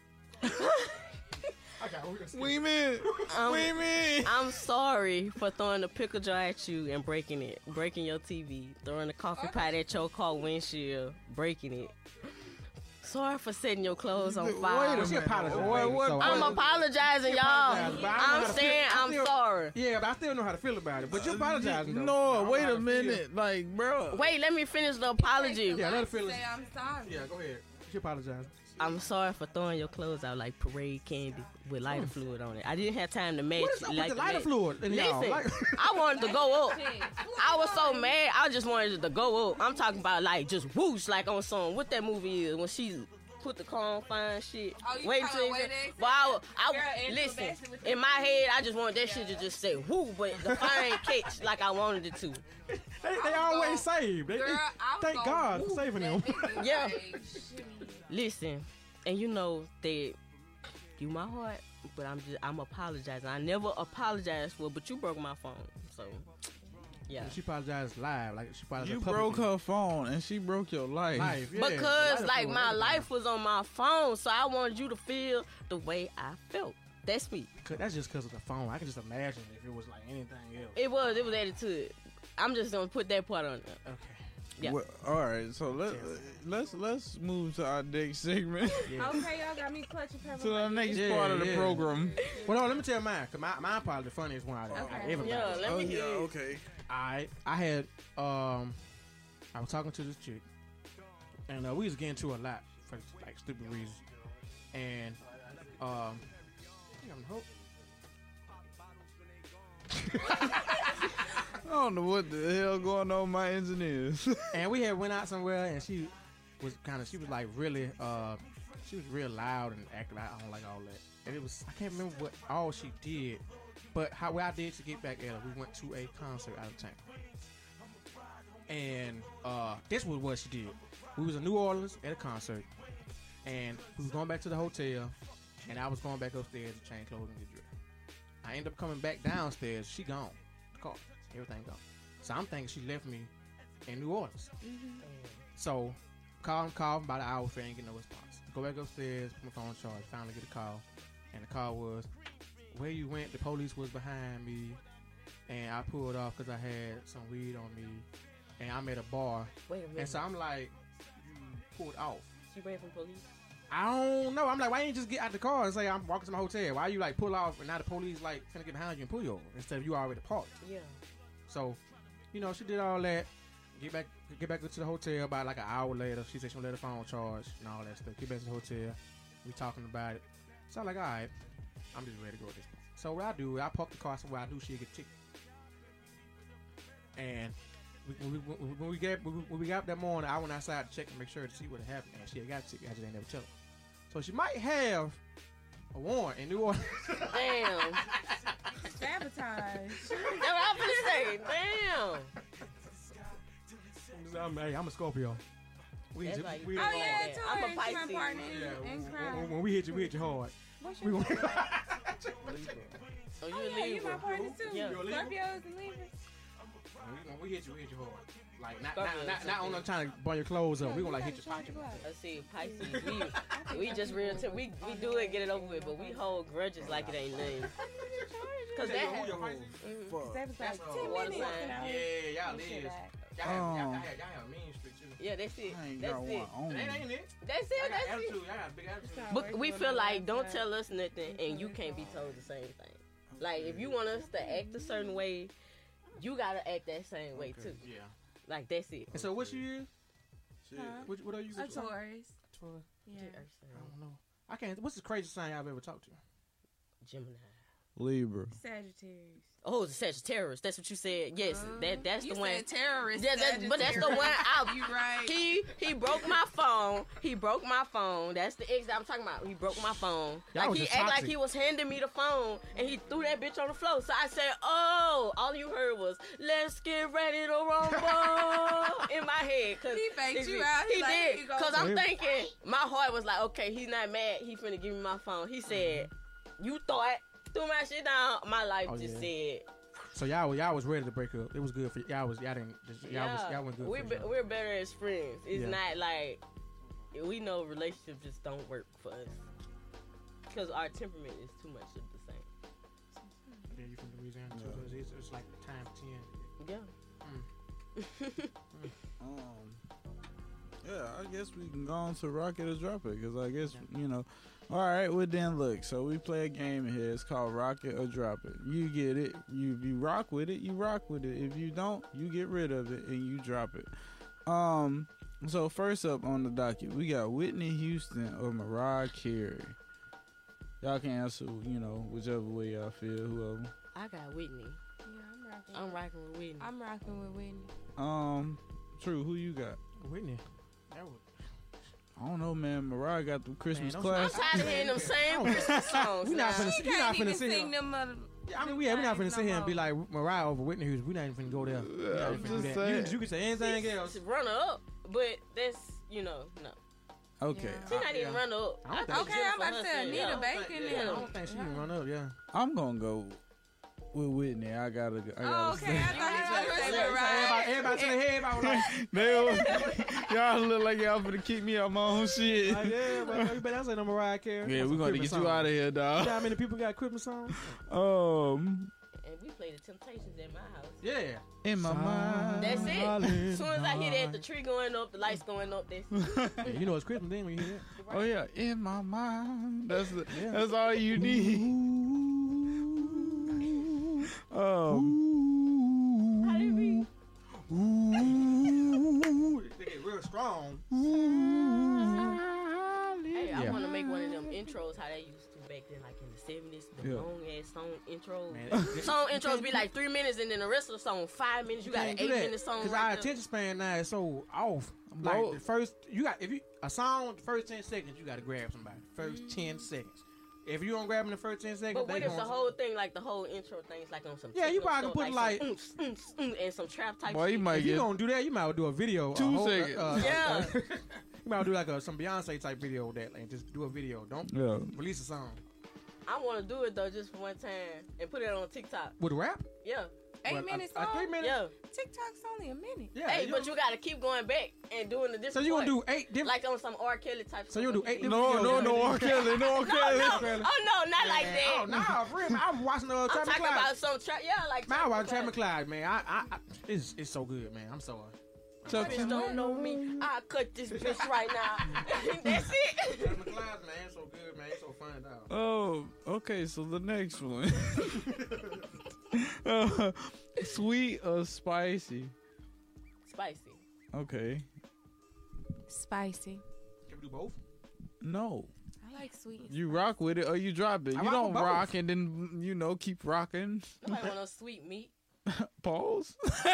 F: I'm sorry for throwing the pickle jar at you and breaking your TV, throwing the coffee pot at your car windshield, breaking it. Sorry for setting your clothes on fire.
C: Wait a minute.
F: I'm apologizing, y'all. I'm saying I'm sorry.
C: Yeah, but I still know how to feel about it. But you're apologizing, though.
B: No, wait a minute. Like, bro.
F: Wait, let me finish the apology.
C: Yeah, let her feel it.
D: Say I'm sorry.
C: Yeah, go ahead. She apologizing.
F: I'm sorry for throwing your clothes out like parade candy with lighter fluid on it. I didn't have time to match.
C: What is up
F: like
C: with the lighter fluid?
F: Listen, I wanted to go up. I was so mad. I just wanted it to go up. I'm talking about like just whoosh, like on some. What that movie is when she put the car on fire and shit.
D: Oh, you
F: wait
D: talking
F: till
D: about
F: but I listen. In my head, I just wanted that shit to just say whoo, but the fire ain't catch like I wanted it to.
C: They always save. Thank God for saving them.
F: Yeah. Listen, and you know that you my heart, but I'm apologizing. I never apologized for it, but you broke my phone, so yeah.
C: She apologized live, like she apologized.
B: You broke her phone and she broke your life.
C: Yeah,
F: because like my life was on my phone, so I wanted you to feel the way I felt. That's me.
C: That's just because of the phone. I can just imagine if it was like anything else.
F: It was added to it. I'm just gonna put that part on there.
C: Okay.
F: Yeah.
B: Well, all right, so let's move to our next segment.
C: Yeah.
D: Okay, y'all got me clutching pepper.
B: To the next part of the program.
C: Well, no, let me tell mine, because mine probably the funniest one out of everybody.
F: Yeah, let me hear it.
B: Okay.
C: I had I was talking to this chick, and we was getting to a lot for like stupid reasons, and
B: I don't know what the hell going on with my engineers.
C: And we had went out somewhere, and she was like really she was real loud and acting like I don't like all that. And it was, I can't remember what all she did, but what I did to get back at her, we went to a concert out of town. And this was what she did. We was in New Orleans at a concert, And we was going back to the hotel, and I was going back upstairs to change clothes and get dressed. I ended up coming back downstairs. She gone. The car. Everything gone. So I'm thinking she left me in New Orleans. So call about an hour, ain't get no response. Go back upstairs, put my phone on charge, finally get a call. And the call was, where you went, the police was behind me. And I pulled off because I had some weed on me. And I'm at a bar.
F: Wait a minute.
C: And so I'm like, you pulled off.
F: She ran from police?
C: I don't know. I'm like, why ain't you just get out the car and say I'm walking to my hotel? Why you like pull off and now the police like finna get behind you and pull you over instead of you already parked?
F: Yeah.
C: So, you know, she did all that. Get back to the hotel about like an hour later. She said she gonna let her phone charge and all that stuff. Get back to the hotel. We talking about it. So I'm like, all right, I'm just ready to go at this point. So what I do, I park the car somewhere I knew she'd get a ticket. And when we got up that morning, I went outside to check and make sure to see what had happened. And she had got a ticket. I just ain't never tell her. So she might have a warrant in New Orleans.
F: Damn.
D: Sabotage.
F: That's what I'm gonna say. Damn.
C: I'm a Scorpio.
F: Oh yeah,
D: I'm a
F: Pisces.
D: my partner in crime.
C: When we hit you hard.
D: What's
C: We
D: your
C: gonna
F: Oh, you
D: Oh
F: a
D: yeah, you my
F: Libra.
D: partner too.
F: Yeah.
D: Scorpios and Libras.
C: when we hit you hard. Like
F: Scorpio,
C: not on trying to burn your clothes up. We gonna like hit your pocket.
F: Let's see, Pisces. We just real. We do it, get it over with, but we hold grudges like it ain't nothing. Cause that
C: who your
F: happens.
C: Pisces?
D: Sabotage.
F: That's
D: 10
F: water
D: minutes.
F: sign.
C: Yeah, y'all
D: Push it
C: is.
D: back.
C: Y'all have a mean streak too.
F: Yeah, that's it.
B: I ain't
F: That's
B: got
F: it.
B: one on me.
C: That ain't it.
F: That's it.
C: I got
F: That's it.
C: attitude. I got a big attitude.
F: But we feel like don't tell us nothing and you can't be told the same thing. Like if you want us to act a certain way, you gotta act that same way too.
C: Yeah.
F: Like that's it.
C: And so what you is?
B: Shit.
C: What are you?
D: A Taurus.
C: Taurus.
D: Yeah.
C: I don't know. I can't. What's the craziest sign I've ever talked to?
F: Gemini.
B: Libra.
D: Sagittarius.
F: Oh, the Sagittarius. That's what you said. Yes, that's
D: you
F: the one.
D: said terrorist.
F: Yeah, but that's the one out.
D: You right.
F: He broke my phone. He broke my phone. That's the ex that I'm talking about. He broke my phone.
C: Y'all
F: Like
C: was
F: he
C: just
F: acted like
C: toxic.
F: he was handing me the phone, and he threw that bitch on the floor. So I said, "Oh, all you heard was let's get ready to rumble" in my head. Cause
D: He faked
F: it's
D: you
F: me.
D: out.
F: He
D: Like,
F: did.
D: here you go.
F: Cause I'm thinking my heart was like, okay, he's not mad. He finna give me my phone. He said, "You thought." Threw my shit down. My life
C: Oh,
F: just
C: yeah.
F: said.
C: So y'all was ready to break up. It was good for y'all. Y'all didn't. Y'all went good.
F: We're better as friends. It's
C: Yeah.
F: not like we know relationships just don't work for us because our temperament is too much of the same.
C: Yeah, you from Louisiana too. So it's like times 10.
F: Yeah.
B: Yeah, I guess we can go on to rock it or drop it, because I guess, you know. All right, well then look, so we play a game here. It's called Rock It or Drop It. You get it. You rock with it, you rock with it. If you don't, you get rid of it and you drop it. So first up on the docket, we got Whitney Houston or Mariah Carey. Y'all can answer, you know, whichever way y'all feel, whoever.
F: I got Whitney.
D: Yeah,
F: I'm rocking with Whitney.
D: I'm rocking with Whitney.
B: True, who you got?
C: Whitney. That was.
B: I don't know, man. Mariah got the Christmas
C: Man,
F: I'm
B: classics.
F: tired of hearing them same Christmas songs.
C: We not
F: now.
C: finna.
D: She
C: You not
D: can't even
C: finna sit
D: sing
C: here.
D: them.
C: I mean, we're not finna sit here and be like Mariah over Whitney Houston. We not even finna go there. We not
B: I'm
C: even finna do
B: just
C: that.
B: saying.
C: You can say anything else.
F: She's runner up, but that's no.
B: Okay,
F: She's not even runner up.
C: I don't think
D: Okay, I'm about to say Anita Bacon.
C: I don't think she can run up. Yeah.
B: I'm gonna go with Whitney. I gotta
D: Oh, okay.
B: say.
D: I thought you were going to say Mariah.
C: Everybody to the head. Everybody was like,
B: Y'all look like y'all finna kick me out my own shit.
C: yeah, but you better say no Mariah Carey.
B: Yeah, we're gonna get you out of here,
C: You know
B: dog.
C: how many people got Christmas songs?
F: And we play the Temptations at my house.
C: Yeah.
B: In my mind.
F: That's it. As soon as I hear that, the tree going up, the lights going up, that's
C: Yeah, you know it's Christmas then when you hear that.
B: Oh yeah, in my mind. That's all you need.
F: how they be.
C: They get real strong.
F: Hey, I
C: Yeah.
F: want to make one of them intros how they used to back then, like in the 70s, the
B: Yeah.
F: long ass song intros.
C: Man,
F: Song intros be like 3 minutes, and then the rest of the song 5 minutes. You got an 8-minute song.
C: Because
F: right
C: our
F: there.
C: attention span now is so off.
B: Bro.
C: Like the first, you got if you a song, the first 10 seconds, you got to grab somebody. First 10 seconds. If you don't grab them in the first 10 seconds,
F: But
C: they
F: what if
C: going
F: the whole thing, like the whole intro thing, is like on some
C: Yeah, you
F: techno
C: probably
F: stuff,
C: put
F: like
C: like-
F: some and some trap type
B: Boy, you
F: shit.
B: might
C: If you
B: get.
C: gonna do that, you might do a video.
B: 2 seconds.
F: Yeah.
C: You might do like some Beyonce type video with that, like just do a video. Don't release a song.
F: I want to do it though, just for one time, and put it on TikTok.
C: With rap?
F: Yeah.
D: 8 minutes long?
C: 3 minutes?
F: Yeah.
D: TikTok's only a minute.
C: Yeah.
F: Hey, but you got to keep going back and doing the different.
C: So you gonna do 8 different?
F: Like on some R. Kelly type.
C: So you gonna do 8 different?
B: No R. Kelly, no R. Kelly.
F: Oh no, not like that.
C: Oh nah, for real, man. I'm watching
F: I'm
C: Travis
F: talking
C: Clyde.
F: about some trap. Yeah, like.
C: Man, I watch Travis Clyde, man. I it's so good, man. I'm so.
F: Bitch don't know me. I cut this bitch right now. That's it.
C: Travis Clyde, man, so good, man. It's so fun, dog.
B: Oh, okay. So the next one, sweet or spicy?
F: Spicy.
B: Okay.
D: Spicy.
C: Can we do both?
B: No.
D: I like sweet.
B: You rock with it or you drop it. You don't rock and then keep rocking.
F: Nobody want no sweet meat.
B: Pause.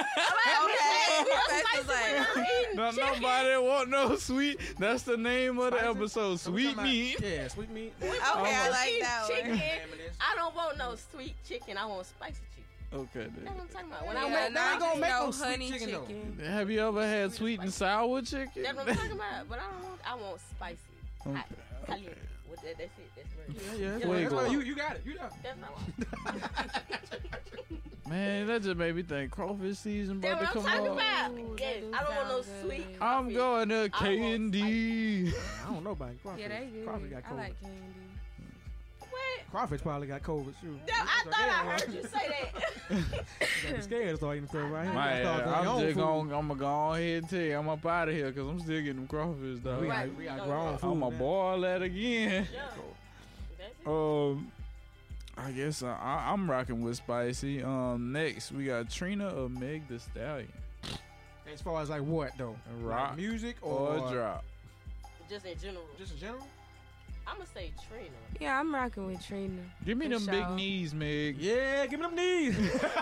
F: No,
B: nobody want no sweet. That's the name of the episode. Sweet meat.
C: Yeah, sweet meat.
D: Okay, I like that
F: chicken.
D: one.
F: I don't want no sweet chicken. I want spicy chicken.
B: Okay, then.
F: That's what I'm talking about. When
C: I gonna make no
D: honey
C: sweet chicken.
B: Have you ever had sweet and sour chicken?
F: That's what I'm talking about. But I want spicy.
B: Okay.
F: Caliente. That's it. That's
C: Yeah. You got it. You got it.
F: That's not what.
B: Man, that just made me think crawfish season about to
F: That's
B: come
F: what I'm
B: up.
F: talking about. Yes, I don't want no sweet.
B: I'm going to K&D.
C: I don't know about crawfish.
D: Yeah, they good.
C: Crawfish got
D: I
C: COVID.
D: like candy.
F: What?
C: Crawfish probably got COVID too.
F: I thought I heard you say that.
C: I'm scared to start eating stuff right here.
B: Man, I'm gonna go ahead and tell you, I'm up out of here because I'm still getting them crawfish, though.
C: We got grown food.
B: I'm gonna boil that again.
F: Yeah. That's it.
C: Oh,
B: I guess I'm rocking with spicy. Next we got Trina or Meg Thee Stallion.
C: as far as like what though?
B: Rock
C: like music
B: or drop?
F: Just in general.
C: Just in general?
F: I'm gonna say Trina.
D: Yeah, I'm rocking with Trina.
B: Give me
D: For
B: them
D: sure.
B: big knees, Meg.
C: Yeah, give me them knees.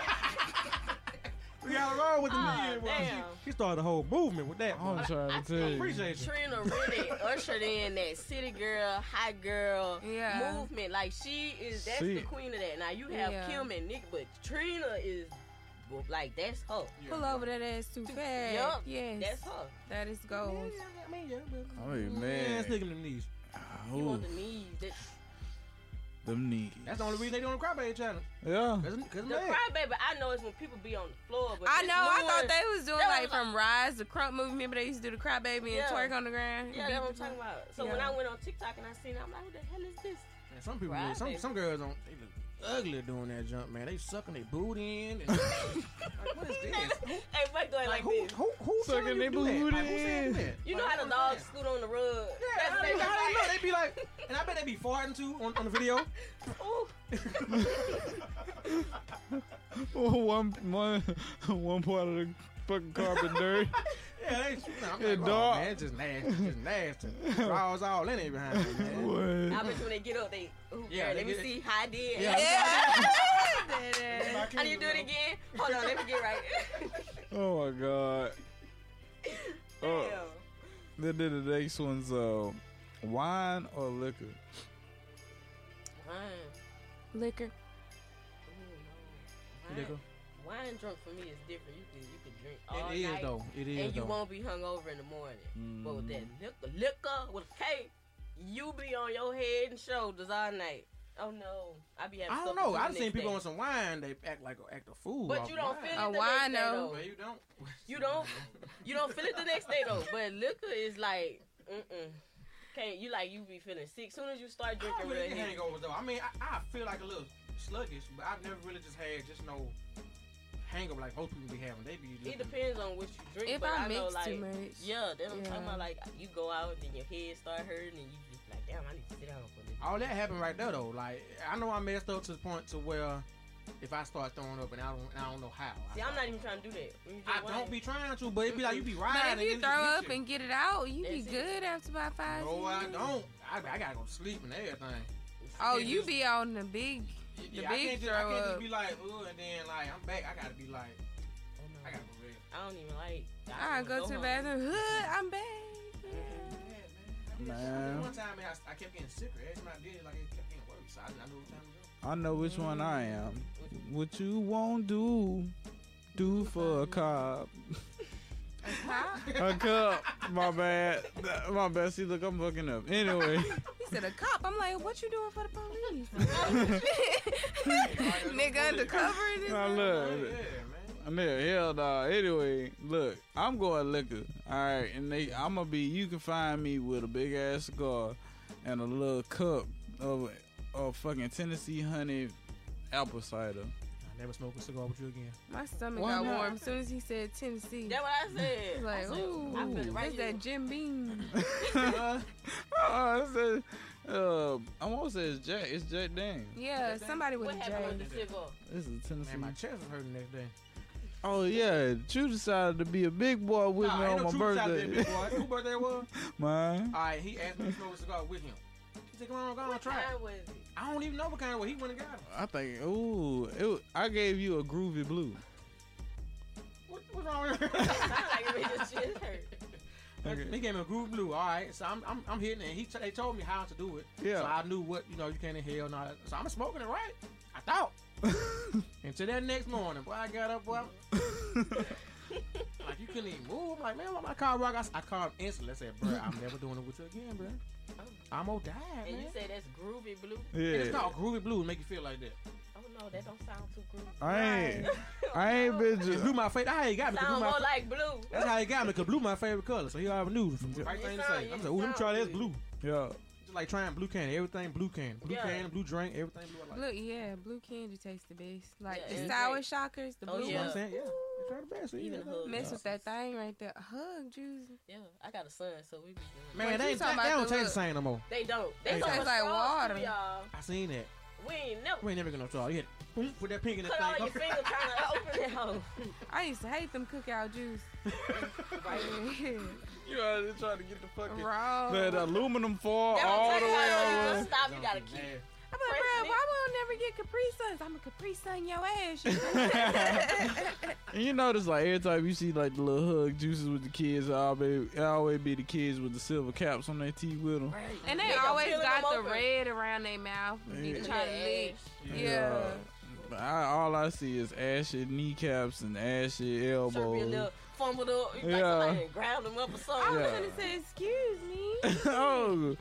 C: We got wrong with the knees.
F: Damn.
C: She started a whole movement with that.
B: I'm trying to tell you.
C: Appreciate you.
F: Trina really ushered in that city girl, hot girl
D: Yeah.
F: movement. Like that's
B: See.
F: the queen of that. Now you have
D: Yeah.
F: Kim and Nick, but Trina is like that's her.
D: Pull over that ass too fast.
F: Yup.
D: Yes.
F: That's her.
D: That is gold.
B: Oh man,
C: Stick them knees.
F: You
B: Ooh,
F: want the knees.
B: them knees.
C: That's the only reason they doing the Crybaby challenge.
B: Yeah.
C: Cause
F: The
C: man.
F: crybaby, I know it's when people be on the floor. But
D: I
F: this
D: know. I
F: new
D: thought
F: one-
D: they was doing
F: that
D: like
F: was
D: from Rise, the Crump movie. Remember they used to do the Crybaby
F: Yeah.
D: and twerk on the ground.
F: Yeah, that's what I'm talking about. So when
D: Yeah.
F: I went on TikTok and I seen it, I'm like, what the hell is this?
C: Man, some people,
F: Crybaby.
C: some girls don't. They look ugly doing that jump, man. They sucking their booty in. And, like, what is this?
F: Hey, what going like this?
C: Who
B: Sucking
C: telling
B: their
C: you to do that?
B: booty
C: Like, who said
B: in?
C: that?
F: You know
C: Like,
F: how the
C: who
F: dogs
C: said
F: scoot on the rug?
C: that? Yeah,
F: That's
C: they,
F: what
C: how they look. They be like, and I bet they be farting too on the video.
F: Ooh.
B: one part of the fucking carpet dirt.
C: Yeah, they. I'm
B: Yeah,
C: like, oh,
B: dog.
C: man, it's just nasty. Draws all in it behind it, man.
B: What?
F: I bet when they get up, they,
C: Yeah,
F: let
C: they
F: me
C: get it.
F: see how I did.
C: Yeah.
F: I need to do it again. Hold on, let me get right.
B: Oh my god. Oh,
F: Damn.
B: then the next one's wine or liquor.
F: Wine.
D: Liquor.
F: Ooh, no.
C: Liquor.
F: Wine drunk for me is different. You can drink all
C: It is
F: night,
C: though. It is
F: and you
C: though.
F: won't be hungover in the morning. But with that liquor with a K, you be on your head and shoulders all night. Oh no, I be having.
C: I don't
F: stuff to
C: know.
F: do
C: I
F: the
C: seen
F: next
C: people
F: day.
C: on some wine. They act like a fool.
F: But
C: off
F: you don't
C: wine.
F: feel it
D: A
F: the next
D: wine,
F: day
D: though.
F: though.
C: Man, you don't.
F: You don't feel it the next day though. But liquor is like, Can't you be feeling sick soon as you start
C: I
F: drinking
C: don't
F: real
C: really get
F: heavy.
C: hangovers though. I mean, I feel like a little sluggish, but I've never really just had no hangover like most people be having. They be.
F: It depends on what you drink.
D: If
F: but
D: I
F: know,
D: mix
F: like,
D: too much.
F: yeah, that's what I'm talking
D: Yeah.
F: about. Like you go out and your head start hurting and you just like, damn, I need to sit down for this.
C: All that happened right there though. Like I know I messed up to the point to where if I start throwing up and I don't know how.
F: See, I'm not even trying to do that. When you drink
C: I
F: wine.
C: don't be trying to, but it be like you be riding.
D: But if you
C: and
D: throw
C: it
D: up and get it out, you be
F: That's it.
D: good after about 5
C: No, I
D: minutes.
C: don't. I gotta go sleep and everything.
D: Oh,
C: can't
D: you
C: just-
D: be on the big,
C: Yeah,
D: the
C: I
D: big
C: can't
D: throw
C: just, I can't
D: up.
C: just be like, ooh, and then like I'm back. I gotta be like,
F: Oh, no.
C: I gotta go rest.
F: I don't even like.
D: I go to the
F: home.
D: bathroom. I'm back.
B: Man.
C: One time, man, I kept getting sicker. Every time I did it, like it kept getting worse. So I knew what time to go.
B: I know which one I am. What you won't do for a cop. A cup. My bad. My bad. See, look, I'm fucking up. Anyway.
D: He said a cop. I'm like, what you doing for the police? Nigga undercover in this.
B: Now look. Hell nah. Anyway, look, I'm going liquor. Alright, and I'm gonna be, you can find me with a big ass cigar and a little cup of fucking Tennessee honey apple cider.
C: I never smoke a cigar with you again.
D: My stomach got warm as soon as he said Tennessee.
F: That's what I said.
D: Like, ooh,
F: I feel it right
D: what's that Jim Beam?
B: I won't say it's Jack. It's Jack Daniels.
D: Yeah, somebody with
F: What
D: a J.
F: happened with the cigar?
B: This is Tennessee.
C: Man, my chest was hurting the next day.
B: Oh yeah, Chu decided to be a big boy with me on my birthday.
C: Whose birthday was?
B: Mine.
C: All right, he asked me to smoke a cigar with him. He said, "Come on, go on, try it."
F: Was it?
C: I don't even know what kind of way he went and got him.
B: I think, I gave you a groovy blue.
C: What's wrong with him?
F: Like it just shit hurt.
B: Okay.
C: He gave me a groove blue. All right, so I'm hitting it. And they told me how to do it.
B: Yeah.
C: So I knew what you can't inhale and all that. So I'm smoking it right. I thought. Until that next morning, boy, I got up, boy. Like you couldn't even move. I'm like, man, my car rock. I called him instantly. I said, bro, I'm never doing it with you again, bro. I'm gonna die,
F: And
C: man.
F: you say that's groovy blue?
B: Yeah.
C: It's called groovy blue to make you feel like that.
F: Oh no, that don't sound too groovy.
B: I ain't been
C: It
B: just.
C: blew my face. How he got me? 'Cause
F: Sound
C: blue my
F: more like blue.
C: That's how he got me, because blue my favorite color. So he already knew from the right thing to say. I'm like, ooh, let me try this blue.
B: Yeah.
C: Just like trying blue candy. Everything blue candy. Blue
F: Yeah.
C: candy, blue drink, everything blue. I like.
D: Look, yeah, blue candy tastes the best. Like
F: Yeah,
D: the
F: it's
D: sour
F: great.
D: shockers, the
F: Oh,
D: blue
C: You know what I'm
D: ones.
C: saying? Yeah. They try the best. So you
F: Even
C: know.
F: hug.
D: Mess with that thing right there. Hug juice.
F: Yeah, I got a son, so we be doing
C: Man,
D: What
C: they
D: you talking about
C: don't
D: the
C: taste the
D: look?
C: same no more.
F: They don't.
C: They
F: They so
C: taste
F: much
D: like
F: sauce
D: water.
F: to y'all.
C: I seen that.
F: We ain't never
C: We ain't never gonna try. You hit boom, put that pink in that
F: put all your
C: thing.
F: fingers trying to open it hole.
D: I used to hate them cookout juice.
F: Right.
B: You already trying to get the fucking
D: Raw.
B: that aluminum foil
F: That
B: all
F: don't
B: the
F: take
B: way
F: long. You
B: on.
F: just stop. You gotta keep.
D: I'm like, bro, why we don't never get Capri Suns? I'm a Capri Sun your ass.
B: And you notice, like, every time you see, like, the little hug juices with the kids, it always be the kids with the silver caps on their teeth with them.
D: And
F: They
D: they
F: don't
D: always
F: peel
D: got
F: them
D: the
F: open.
D: red around their mouth. And
B: Yeah.
D: be trying to lick. Yeah.
B: But all I see is ashy kneecaps and ashy
F: So be a
B: elbows.
F: little fumbled up. You
B: Yeah.
F: like somebody ground them up or
D: I
F: something.
D: was
B: Yeah.
D: gonna say, excuse me.
B: Oh.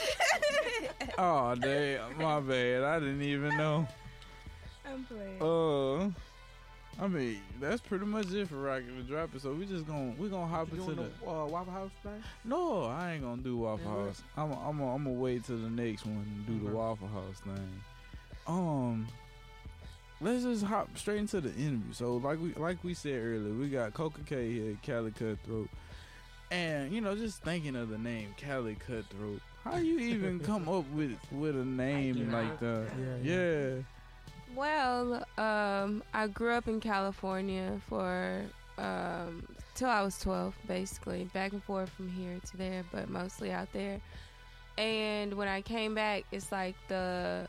B: Oh, damn. My bad. I didn't even know.
D: I'm playing.
B: I mean, that's pretty much it for Rockin' the Drop It. So we gonna hop
C: You
B: into
C: doing
B: the.
C: the Waffle House thing?
B: No, I ain't gonna do Waffle
C: Yeah,
B: House. I'm gonna wait till the next one and do the
C: Okay.
B: Waffle House thing. Let's just hop straight into the interview. So like we said earlier, we got Coca K here, Cali Cutthroat, and just thinking of the name Cali Cutthroat. How you even come up with a name like that? Yeah.
D: Well, I grew up in California for till I was 12, basically, back and forth from here to there, but mostly out there. And when I came back, it's like the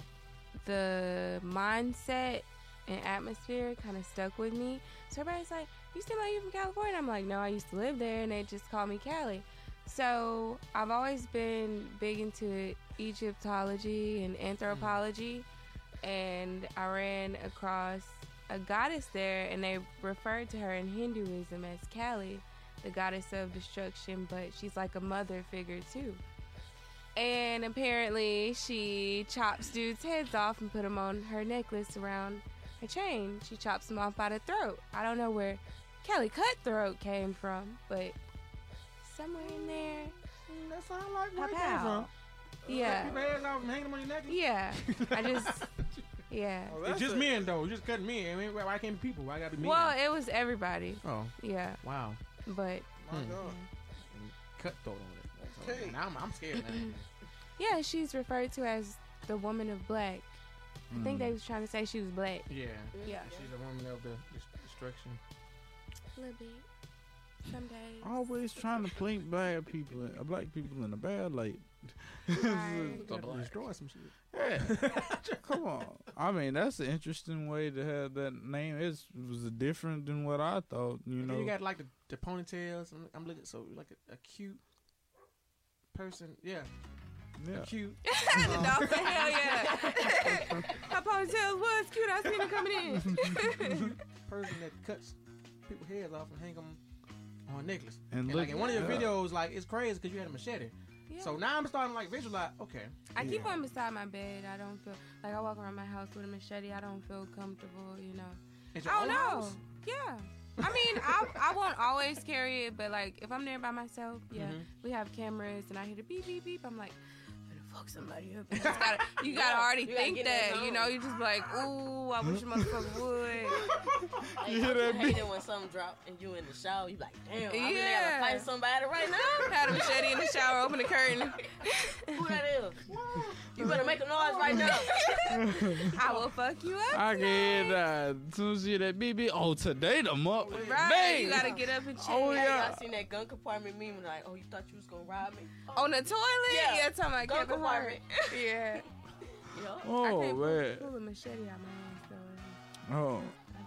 D: mindset and atmosphere kind of stuck with me. So everybody's like, "You seem like you're from California." I'm like, "No, I used to live there," and they just call me Cali. So I've always been big into Egyptology and anthropology. And I ran across a goddess there, and they referred to her in Hinduism as Kali, the goddess of destruction, but she's like a mother figure too. And apparently she chops dudes' heads off and put them on her necklace around her chain. She chops them off by the throat. I don't know where Cali Cutthroat came from, but somewhere in there.
C: That sounds like where it
D: Pow.
C: came from.
D: Yeah.
C: Cut people's heads off and hang them on your necklace?
D: Yeah. I just, yeah.
C: It's just men, though. You just cutting men. I mean, why can't be people? Why gotta be men?
D: Well, it was everybody.
C: Oh,
D: Yeah.
C: wow.
D: But
B: My God.
C: Cutthroat on it.
B: Okay.
C: Now I'm scared now.
D: yeah, she's referred to as the woman of black. I think
B: Mm.
D: they was trying to say she was black.
C: Yeah.
D: Yeah.
C: She's a woman of the destruction.
D: A little bit. Some days.
B: Always trying to paint black people in a bad light.
D: Right.
C: Gotta destroy some shit.
B: Yeah. Come on. I mean, that's an interesting way to have that name. It was different than what I thought,
C: And then you got like the ponytails. I'm looking so like a cute person. Yeah.
B: Yeah.
C: Cute.
D: The dolphin, hell yeah. Her ponytail was cute. I seen her coming in.
C: Person that cuts people's heads off and on a necklace.
B: And
C: like in one of your videos, like it's crazy because you had a machete. Yeah. So now I'm starting to like visualize. Okay.
D: I keep one beside my bed. I don't feel like I walk around my house with a machete. I don't feel comfortable. You know.
C: I don't know.
D: House? Yeah. I mean, I won't always carry it, but like if I'm there by myself, we have cameras and I hear the beep beep beep. I'm like, fuck somebody up. You gotta already think that, you know. You just be like, ooh, I wish a motherfucker would.
F: Like, you hate it when something drop and you in the shower. You like, damn, I really gotta fight somebody right now.
D: Had a machete in the shower, open the curtain.
F: Who that is? You better make a noise right now.
D: I will fuck you up.
B: I can hear that. Soon as you hear that BB, oh, today the month.
D: Right. Dang. You gotta get up and check.
F: Oh, yeah. I seen that gun compartment meme like, oh, you thought you was gonna rob me?
D: On the toilet? Yeah, talking about
F: gun compartment.
D: Yeah.
B: Oh,
D: I can't
B: man.
D: pull a machete out my ass, though.
B: Oh.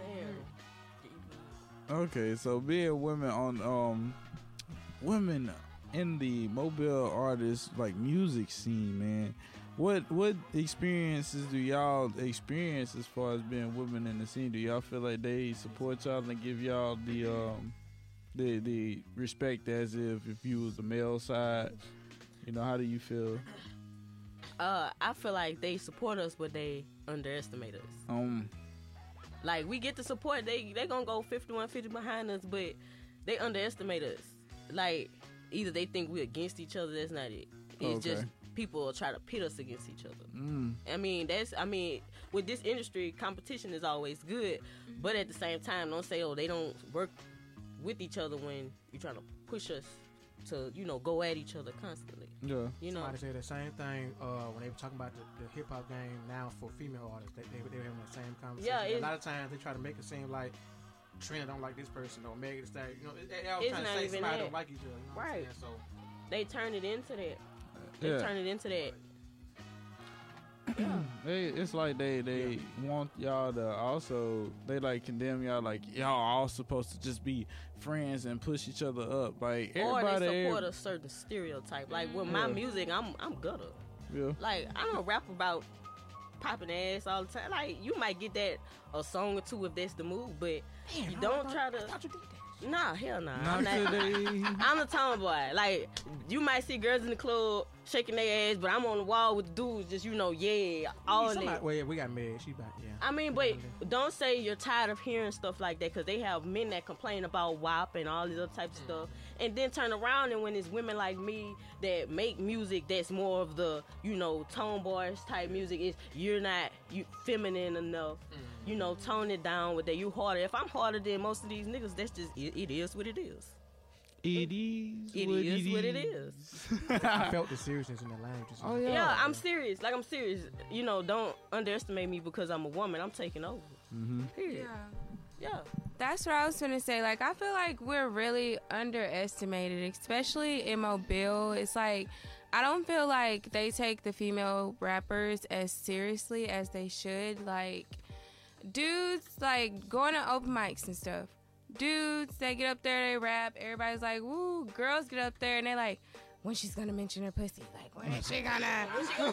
F: Damn.
B: Okay, so being women on women in the mobile artist like music scene, man. What experiences do y'all experience as far as being women in the scene? Do y'all feel like they support y'all and give y'all the respect as if you was the male side? You know, how do you feel?
F: I feel like they support us, but they underestimate us. Like we get the support, they gonna go 51-50 behind us, but they underestimate us. Like either they think we're against each other. That's not it. It's just people try to pit us against each other. I mean, with this industry, competition is always good, but at the same time, don't say, oh, they don't work with each other when you're trying to push us to, you know, go at each other constantly.
B: Yeah.
F: You know,
C: somebody said the same thing when they were talking about the hip hop game now for female artists. They were having the same conversation. Yeah, a lot of times they try to make it seem like Trina don't like this person or Megan Thee Stallion. You know, they all trying to say somebody don't like each other. You know what I'm saying? So
F: they turn it into that. Turn it into that.
B: It's like they want y'all to also, they like condemn y'all like y'all all supposed to just be friends and push each other up. Like everybody,
F: or they support a certain stereotype. Like with my music, I'm gutter.
B: Yeah.
F: Like I don't rap about popping ass all the time. Like you might get that a song or two if that's the move, but you don't try to. Nah, hell nah. I'm the tomboy. Like, you might see girls in the club shaking their ass, but I'm on the wall with the dudes just, you know, all that.
C: Well, we got married. She back, yeah.
F: I mean, but don't say you're tired of hearing stuff like that, because they have men that complain about WAP and all these other types of stuff, and then turn around and when it's women like me that make music that's more of the, you know, tomboyish type music, is you're not feminine enough. You know, tone it down with that. You harder. If I'm harder than most of these niggas, that's just it is what it is.
B: It is
F: what it is.
C: I felt the seriousness in the language.
F: Oh yeah. Yeah, I'm serious. Like I'm serious. You know, don't underestimate me because I'm a woman. I'm taking over. Period. Yeah.
D: That's what I was gonna say. Like I feel like we're really underestimated, especially in Mobile. It's like I don't feel like they take the female rappers as seriously as they should. Like dudes like going to open mics and stuff. Dudes, they get up there, they rap. Everybody's like, woo. Girls get up there and they like, when she's gonna mention her pussy, like when is she gonna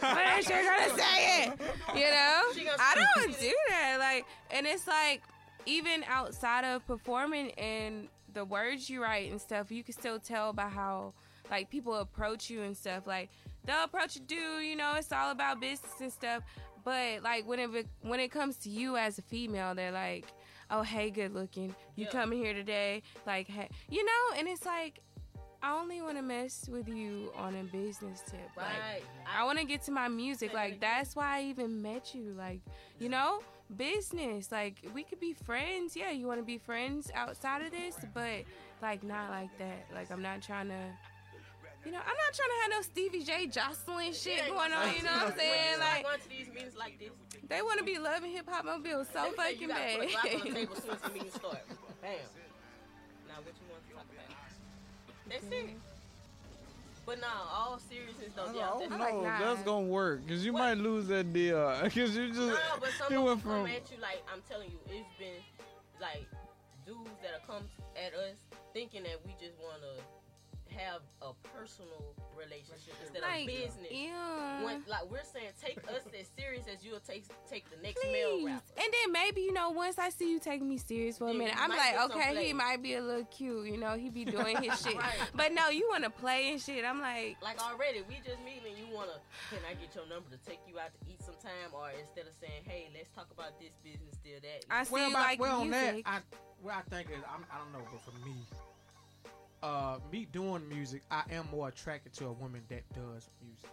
D: say it? You know, I don't do that. Like, and it's like even outside of performing and the words you write and stuff, you can still tell by how like people approach you and stuff. Like they'll approach a dude, you know, it's all about business and stuff. But like when it comes to you as a female, they're like, oh, hey, good looking, you coming here today, like, hey, you know, and it's like, I only want to mess with you on a business tip.
F: Right.
D: Like, I want to get to my music. Like, that's why I even met you. Like, you know, business. Like, we could be friends. Yeah, you want to be friends outside of this, but, like, not like that. Like, I'm not trying to, you know, I'm not trying to have no Stevie J Jocelyn shit going on, you know what I'm saying? Like,
F: going to these meetings like this,
D: they want to be loving hip hop Mobile so fucking bad.
F: You got to put a block on the table as soon as the meeting starts. Bam. Now, what you want to talk about? That's it. But nah, all seriousness though,
B: that's gonna work because you might lose that deal because you just.
F: No, but some of them come at you like I'm telling you, it's been like dudes that have come at us thinking that we just want to have a personal relationship instead of business.
D: Yeah.
F: When, like we're saying, take us as serious as you'll take the next male rapper.
D: And then maybe, once I see you taking me serious for a minute, I'm like, okay, he might be a little cute, he be doing his shit. Right. But no, you want to play and shit. I'm like
F: already, we just meeting and you want to, can I get your number to take you out to eat sometime? Or instead of saying, hey, let's talk about this business, still that.
D: I see music.
C: On that, I think is, I don't know, but for me, me doing music, I am more attracted to a woman that does music.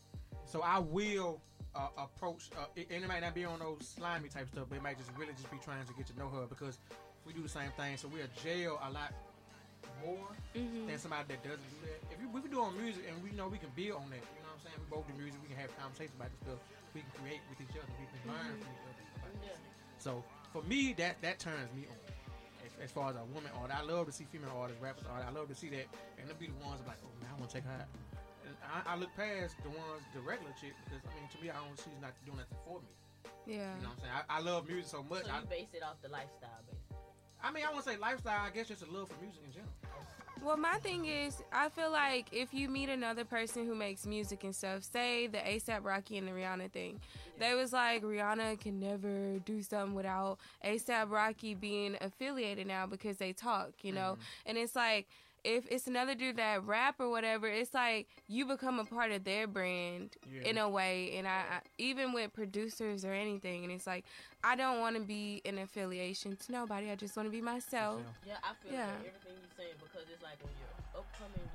C: So I will approach, and it might not be on those slimy type stuff, but it might just really just be trying to get to know her, because we do the same thing. So we'll jail a lot more than somebody that doesn't do that. If we be doing music and we know we can build on that, you know what I'm saying? We both do music, we can have conversations about this stuff, we can create with each other, we can learn from each other. So for me, that turns me on. As far as a woman artist, I love to see female artists, rappers, artists. I love to see that, and they'll be the ones like, oh man, I want to check her out. And I look past the regular chick, because to me, she's not doing nothing for me.
D: Yeah.
C: You know what I'm saying? I love music so much.
F: So you base it off the lifestyle, basically.
C: I mean, I won't say lifestyle. I guess just a love for music in general.
D: Well, my thing is, I feel like if you meet another person who makes music and stuff, say the A$AP Rocky and the Rihanna thing, they was like, Rihanna can never do something without A$AP Rocky being affiliated now because they talk, and it's like, if it's another dude that rap or whatever, it's like you become a part of their brand in a way. And I even with producers or anything, and it's like, I don't want to be an affiliation to nobody. I just want to be myself.
F: Yeah, I feel like everything you're saying, because it's like when you're upcoming,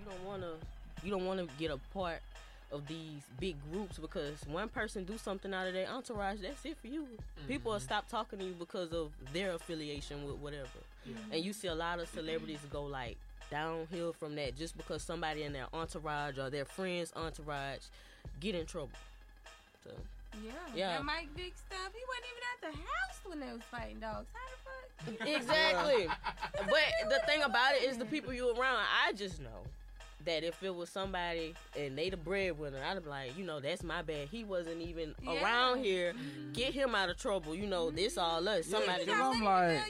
F: you don't want to get a part of these big groups, because one person do something out of their entourage, that's it for you. People will stop talking to you because of their affiliation with whatever. And you see a lot of celebrities go like downhill from that just because somebody in their entourage or their friend's entourage get in trouble. So
D: yeah. That Mike Vick stuff, he wasn't even at the house when they was fighting dogs. How the fuck?
F: Exactly. But the thing about it is the people you around. I just know that if it was somebody and they the breadwinner, I'd be like, that's my bad. He wasn't even around here. Get him out of trouble. This all us. Somebody.
B: I'm like,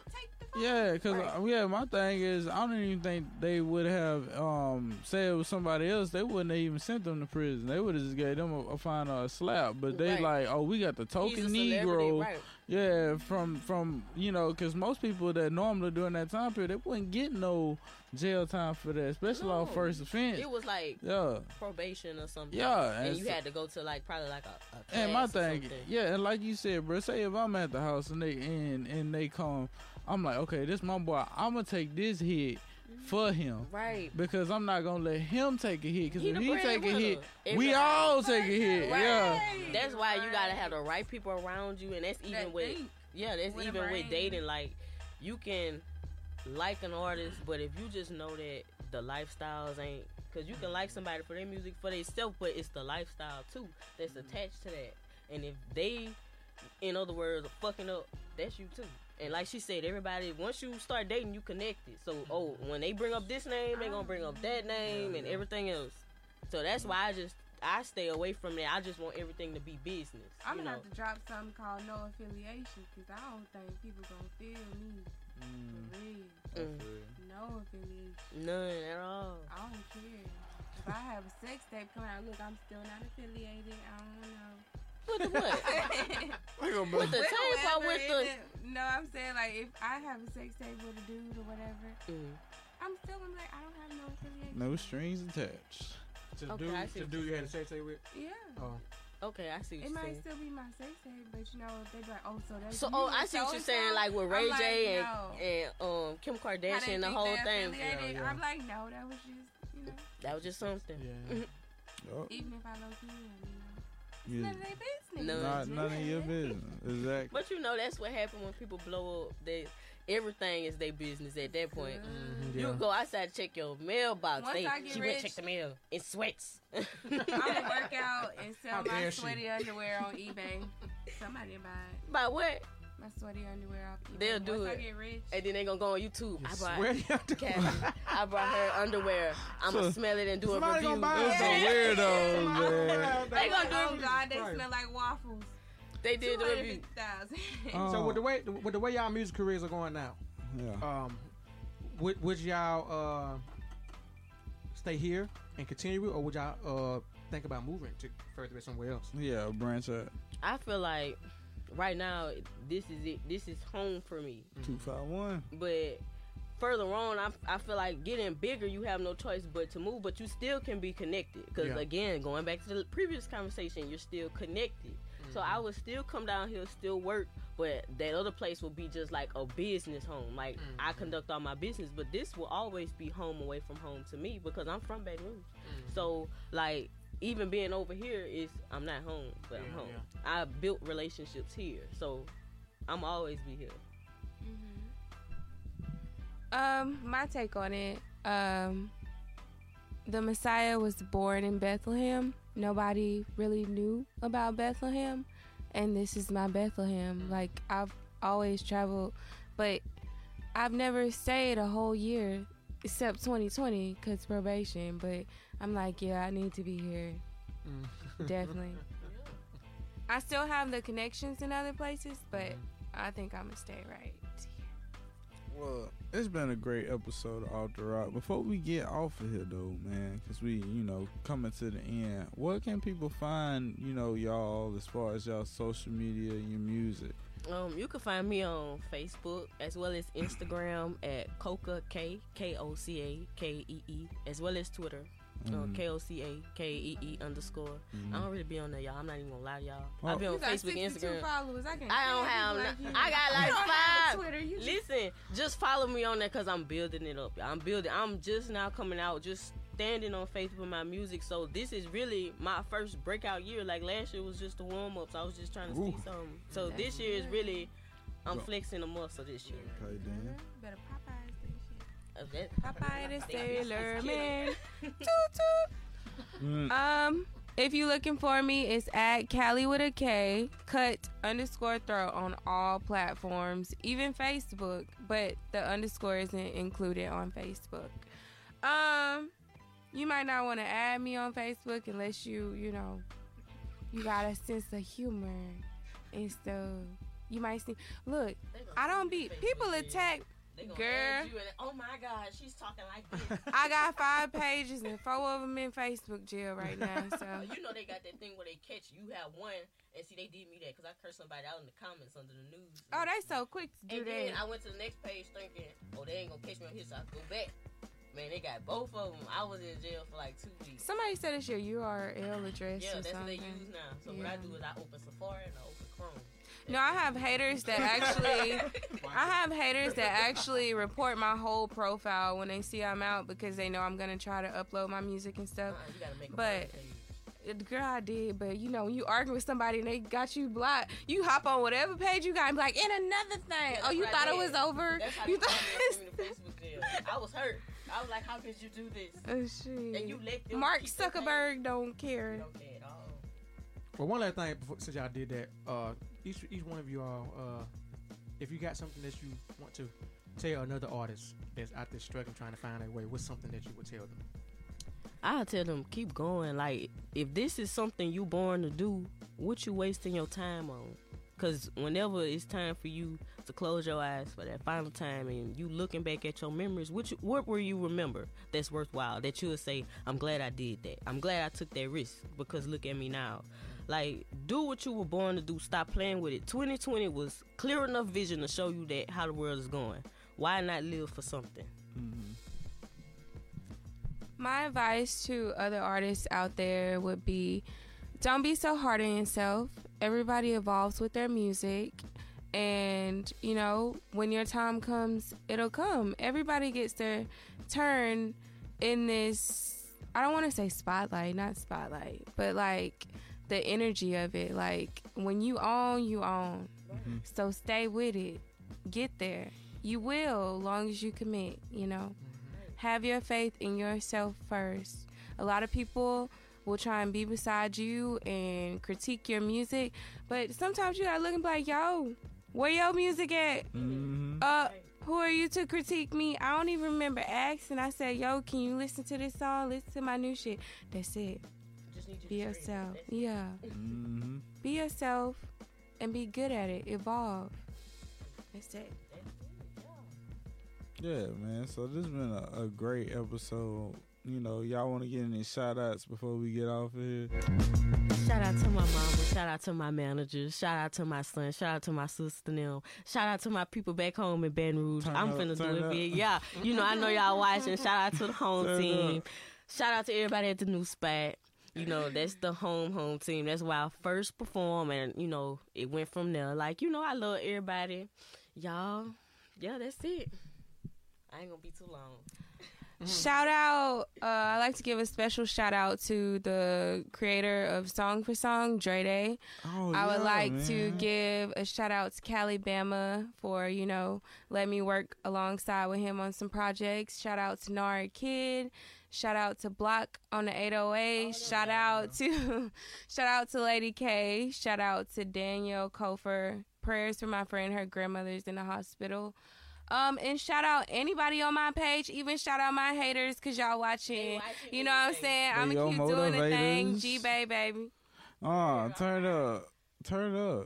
B: yeah, because my thing is, I don't even think they would have said it was somebody else. They wouldn't have even sent them to prison. They would have just gave them a fine or a slap. But they like, oh, we got the token Negro. Right. Yeah, from because most people that normally during that time period, they wouldn't get no jail time for that, especially on first offense.
F: It was like probation or something.
B: Yeah,
F: and you had to go to probably a class.
B: And my thing, and like you said, bro, say if I'm at the house and they come, I'm like, okay, this my boy. I'm gonna take this hit for him,
F: right?
B: Because I'm not gonna let him take a hit. Because if he take a hit, we all take a hit. Right. Yeah,
F: that's why you gotta have the right people around you, and that's even with with dating. Like, you can like an artist, but if you just know that the lifestyles ain't, because you can like somebody for their music for themselves, but it's the lifestyle too that's attached to that. And if they, in other words, are fucking up, that's you too. And like she said, everybody, once you start dating, you connected. So, when they bring up this name, they're going to bring up that name and everything else. So that's why I stay away from that. I just want everything to be business.
D: I'm going to have to drop something called no affiliation, because I don't think people going to feel me. For real. No affiliation.
F: None at all.
D: I don't care. If I have a sex tape come out, look, I'm still not affiliated. I don't know.
F: With the what? With the tape or with the...
D: No, I'm saying, like, if I have a sex tape with a dude or whatever, I'm still gonna be like, I don't have no affiliation.
B: No strings attached.
C: To the dude you had a sex tape with?
D: Yeah.
C: Oh.
F: Okay, I see what you're saying. It might
D: still be my sex tape, but if they be like, so that's
F: so. I see what you're saying, like with Ray J and Kim Kardashian and the whole thing.
D: Yeah. I'm like, no, that was just,
F: that was just something.
C: Yeah.
D: Even if I love you,
B: Yeah.
D: None of their business.
B: None of your business. Exactly.
F: But that's what happened when people blow up. Everything is their business at that point. You go outside to check your mailbox. She went check the mail in sweats.
D: I'm gonna work out and sell my sweaty underwear on eBay. Somebody buy it.
F: Buy what?
D: My sweaty underwear off eBay.
F: They'll do
D: Once
F: it.
D: I get rich.
F: And then they gonna go on YouTube. I brought her underwear. I'm gonna smell it and do a review.
B: Those are weirdos, man.
F: They gonna do
D: Oh God, they smell like waffles.
F: They did the review.
C: So with the way y'all music careers are going now, would y'all stay here and continue, or would y'all think about moving to further somewhere else?
B: Yeah, branch out.
F: I feel like right now, this is it. This is home for me.
B: 251.
F: But further on, I feel like getting bigger, you have no choice but to move, but you still can be connected. Because, again, going back to the previous conversation, you're still connected. So I would still come down here, still work, but that other place will be just like a business home. Like, I conduct all my business, but this will always be home away from home to me because I'm from Baton Rouge. So, like, even being over here I'm not home, but I'm home. I built relationships here, so I'm always be here.
D: My take on it, the Messiah was born in Bethlehem. Nobody really knew about Bethlehem, and this is my Bethlehem. Like, I've always traveled, but I've never stayed a whole year except 2020 because probation. But I'm like, yeah, I need to be here. Definitely. I still have the connections in other places, but I think I'm gonna stay right here.
B: Well, it's been a great episode of Off the Rock. Before we get off of here, though, man, because we, coming to the end, what can people find, y'all, as far as y'all social media, your music?
F: You can find me on Facebook as well as Instagram at Koca K KOCAKEE, as well as Twitter. KOCAKEE_. I don't really be on there, y'all. I'm not even gonna lie to y'all. I be on Facebook, Instagram.
D: Followers. I
F: don't have. I got like 5. Twitter, listen, just follow me on there because I'm building it up. I'm just now coming out, just standing on Facebook with my music. So this is really my first breakout year. Like last year was just a warm up. So I was just trying to see something. So this year is really, I'm flexing the muscle this year.
B: Okay, then.
D: Better Popeye the Sailor Man. Toot toot. If you looking for me, it's at Cali with a K, cut_throat on all platforms, even Facebook, but the underscore isn't included on Facebook. You might not want to add me on Facebook unless you got a sense of humor and stuff. You might see. Look, I don't be people attack. Girl,
F: oh my God, she's talking like this.
D: I got 5 pages and 4 of them in Facebook jail right now. So
F: they got that thing where they catch you have one, and see they did me that because I cursed somebody out in the comments under the news.
D: Oh, they so quick to do
F: and
D: that.
F: And then I went to the next page thinking, oh, they ain't gonna catch me on here, so I go back. Man, they got both of them. I was in jail for like 2 weeks.
D: Somebody said it's your URL address.
F: Yeah,
D: or
F: that's
D: something.
F: what they use now. So what I do is I open Safari and I open Chrome.
D: No, I have haters that actually report my whole profile when they see I'm out because they know I'm gonna try to upload my music and stuff.
F: You gotta make
D: girl, I did. But when you argue with somebody and they got you blocked, you hop on whatever page you got and be like, and another thing.
F: Yeah,
D: you thought it was over?
F: That's how you thought it was Facebook jail. I was hurt. I was like, how could you do this?
D: Oh shit!
F: And you let them
D: Mark Zuckerberg don't care.
F: You don't care at all.
C: Well, one last thing since y'all did that, each one of you all, if you got something that you want to tell another artist that's out there struggling trying to find their way, what's something that you would tell them?
F: I'll tell them, keep going. Like, if this is something you born to do, what you wasting your time on? Because whenever it's time for you to close your eyes for that final time and you looking back at your memories, what will you remember that's worthwhile? That you'll say, I'm glad I did that. I'm glad I took that risk because look at me now. Like, do what you were born to do. Stop playing with it. 2020 was clear enough vision to show you that how the world is going. Why not live for something?
B: Mm-hmm.
D: My advice to other artists out there would be, don't be so hard on yourself. Everybody evolves with their music. And, when your time comes, it'll come. Everybody gets their turn in this, I don't want to say spotlight, not spotlight, but like the energy of it. Like, when you own, you own. Mm-hmm. So stay with it. Get there. You will, long as you commit, Have your faith in yourself first. A lot of people will try and be beside you and critique your music, but sometimes you gotta look and be like, yo, where your music at?
B: Mm-hmm.
D: Who are you to critique me? I don't even remember asking. I said, yo, can you listen to this song? Listen to my new shit. That's it.
F: Just need you
D: be
F: to
D: yourself. Yeah.
B: Mm-hmm.
D: Be yourself and be good at it. Evolve. That's it.
B: Yeah, man. So this has been a great episode. y'all want to get any shout outs before we get off of here?
F: Shout out to my mama. Shout out to my manager. Shout out to my son. Shout out to my sister now. Shout out to my people back home in Baton Rouge. I'm finna do it big. Yeah. I know y'all watching. Shout out to the home team. Shout out to everybody at the new spot. That's the home team. That's where I first performed, and, it went from there. Like, I love everybody. Y'all, yeah, that's it. I ain't gonna be too long.
D: Shout out, I'd like to give a special shout out to the creator of Song for Song, Dre Day. I would like to give a shout out to Cali Bama for, letting me work alongside with him on some projects. Shout out to Nard Kid. Shout out to Block on the 808. Shout out to Lady K. Shout out to Danielle Kofer. Prayers for my friend. Her grandmother's in the hospital. And shout out anybody on my page. Even shout out my haters, because y'all watching. You know what I'm saying? I'm going to keep doing the thing. G-Bay, baby.
B: Turn up.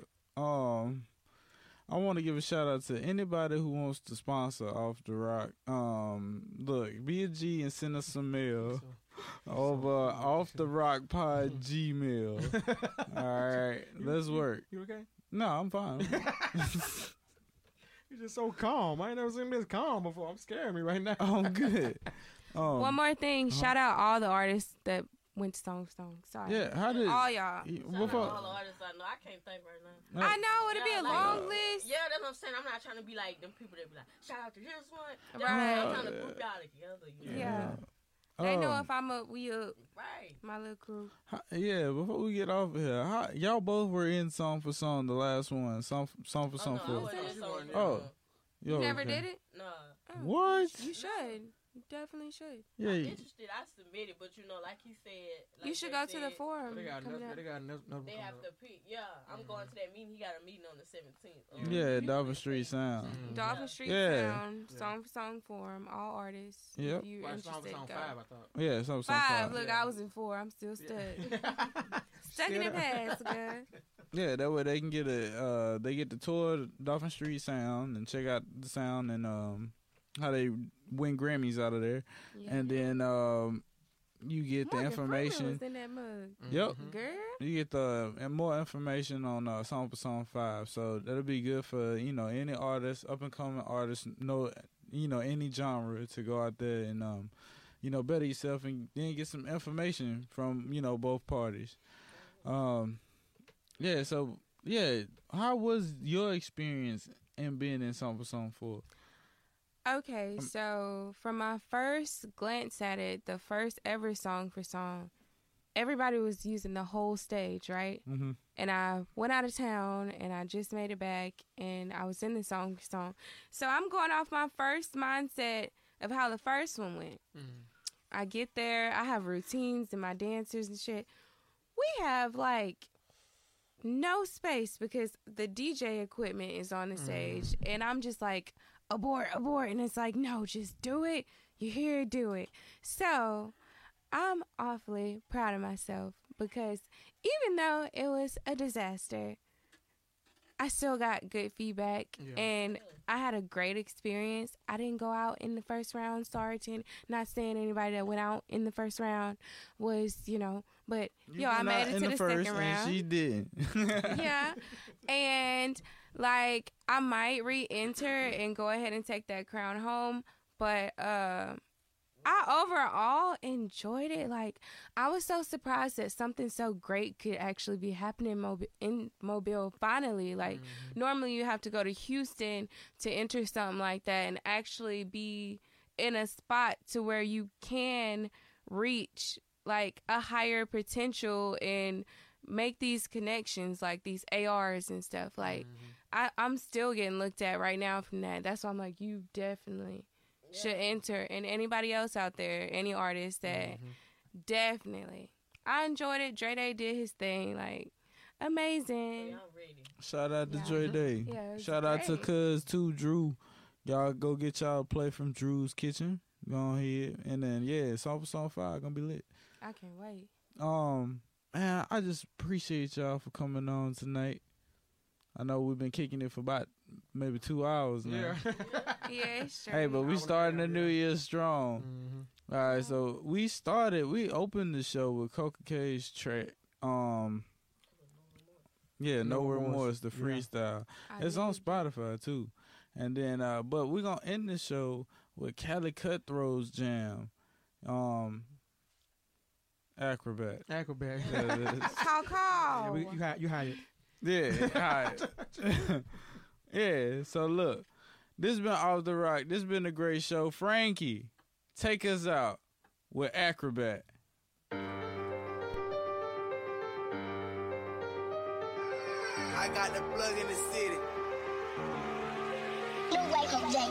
B: I want to give a shout out to anybody who wants to sponsor Off the Rock. Look, be a G and send us some mail over Off the Rock Pod Gmail. All right, let's work.
C: You okay?
B: No, I'm fine.
C: You're just so calm. I ain't never seen this calm before. I'm scaring me right now.
B: I'm good.
D: One more thing. Shout out all the artists that went to Song for Song. Sorry.
B: Yeah, how did
D: all y'all?
F: Before, all the artists I know. I can't think right now.
D: I know it'll be a long list.
F: Yeah, that's what I'm saying. I'm not trying to be like them people that be like, shout out to this one. Right. I'm trying to group y'all together.
D: Yeah. They know if I'm up, we up.
F: Right.
D: My little crew.
B: Yeah, before we get off of here, y'all both were in Song for Song, the last one. Song for Song 4.
D: You never did it?
F: No.
B: What?
D: You should. You definitely should.
B: Yeah.
F: I'm interested. I submitted, but like he said,
D: you should go to the forum.
C: They have
F: to pick. Yeah, I'm going to that meeting. He got a meeting on the 17th.
B: Yeah, Dolphin Street Sound.
D: Dolphin Street Sound, Song for Song forum, all artists.
B: Yep.
D: If you're interested,
C: Song for Song 5, I thought.
B: Yeah, Song for Song 5.
D: Look, I was in 4. I'm still stuck. Stuck in the past, girl.
B: Yeah, that way they can get they get the tour Dolphin Street Sound and check out the sound and how they win Grammys out of there, and then you get the information.
D: Was in that mug.
B: Yep,
D: girl.
B: You get and more information on Song for Song 5. So that'll be good for any artist, up and coming artists, any genre to go out there and better yourself and then get some information from both parties. How was your experience in being in Song for Song 4?
D: Okay, so from my first glance at it, the first ever Song for Song, everybody was using the whole stage, right? Mm-hmm. And I went out of town, and I just made it back, and I was in the Song for Song. So I'm going off my first mindset of how the first one went. Mm-hmm. I get there, I have routines and my dancers and shit. We have, no space because the DJ equipment is on the stage, and I'm just like, abort, and it's like, no, just do it. You hear it, do it. So I'm awfully proud of myself because even though it was a disaster, I still got good feedback, and I had a great experience. I didn't go out in the first round. Sorry to not saying anybody that went out in the first round was, but I made it to the second round.
B: She did.
D: Yeah, and I might re-enter and go ahead and take that crown home, but I overall enjoyed it. I was so surprised that something so great could actually be happening in Mobile finally. Normally you have to go to Houston to enter something like that and actually be in a spot to where you can reach a higher potential and make these connections, these ARs and stuff. I'm still getting looked at right now from that. That's why I'm like, you definitely should enter. And anybody else out there, any artist that definitely. I enjoyed it. Dre Day did his thing. Amazing.
B: Shout out to Dre Day.
D: Yeah,
B: shout out to Cuz too, Drew. Y'all go get y'all a play from Drew's Kitchen. Go ahead. And then, Song for Song 5 gonna be lit.
D: I can't wait.
B: Man, I just appreciate y'all for coming on tonight. I know we've been kicking it for about maybe 2 hours now.
D: Yeah, sure.
B: Hey, but we starting the new year strong. All right, so we opened the show with Coca K's track. Yeah, No Remorse, the freestyle. It's on Spotify too. And then, but we're gonna end the show with Cali Cutthroat's jam. Acrobat.
D: Call.
C: Yeah, you hired.
B: Yeah, alright. Yeah, so look, this been Off the Rock. This been a great show. Frankie, take us out with Acrobat.
G: I got the plug in the city.
H: Look like a Jake.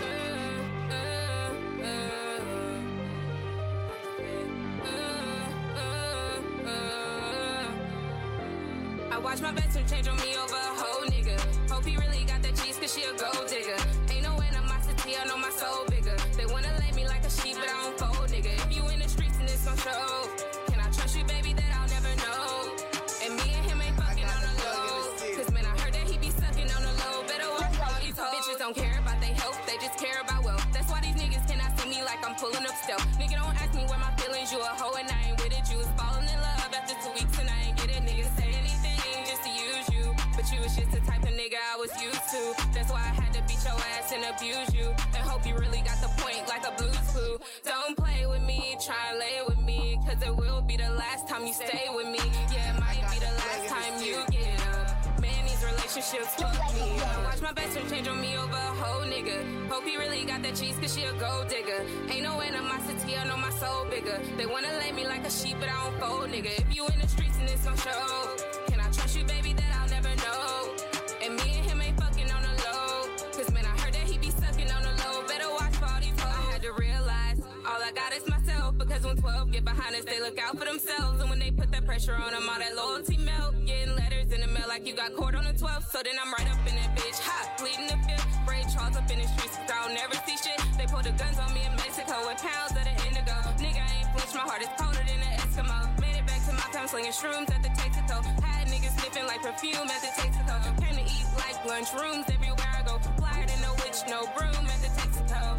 D: I watch my best friend change on me over a whole nigga. Hope he really got that cheese cause she a gold digger. Ain't no animosity, I know my soul bigger. They wanna lay me like a sheep, but I don't fold, nigga. If you in the streets and it's gon' show, can I trust you, baby, that I'll never know? And me and him ain't fucking on the low. Cause man, I heard that he be sucking on the low. Better watch all these hoes. Bitches don't care about they health, they just care about wealth. That's why these niggas cannot see me like I'm pulling up stealth. Nigga, don't ask me where my feelings, you a hoe and I ain't with it. You was falling in love after 2 weeks and I ain't get it. Niggas say anything just to use you, but you was just the type of nigga I was used to. That's why I had to beat your ass and abuse you, and hope you really got the point like a blues clue. Don't play with me, try and lay with me, cause it will be the last time you stay with me. Yeah, it might be the last time you get up. Man, these relationships fuck me up. Watch my best friend change on me over a whole nigga. Hope he really got that cheese cause she a gold digger. Ain't no animosity, I know my soul bigger. They wanna lay me like a sheep, but I don't fold, nigga. If you in the streets and it's gon' show, can I trust you, baby, that I'll never know? And me and him ain't fucking on the low, cause man, I heard that he be sucking on the low. Better watch for all these hoes. I had to realize all I got is myself, because when 12 get behind us, they look out for themselves. And when they put that pressure on them, all that loyalty melt. Getting letters in the mail like you got caught on the 12th. So then I'm right up in that bitch, hot, bleeding the fifth. Braid Charles up in the streets, cause I don't never see shit. They pulled the guns on me in Mexico with pounds of the indigo. Nigga, I ain't flinch, my heart is colder than an Eskimo. Made it back to my town slinging shrooms at the Texaco. Had niggas sniffing like perfume at the Texaco. Came to eat like lunchrooms everywhere I go. Flyer than no witch, no broom at the Texaco.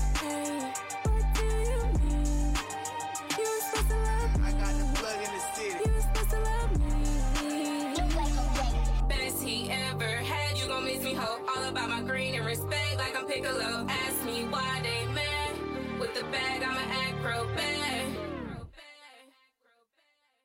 D: Hey, what do you mean? You were supposed to love me.
G: I got the plug in the city.
D: You were supposed to love me.
H: Look like a Jake.
D: Best he ever had, you gon' miss me, ho. All about my green and respect like I'm Piccolo. Ask me why they mad. With the bag, I'm an acrobat.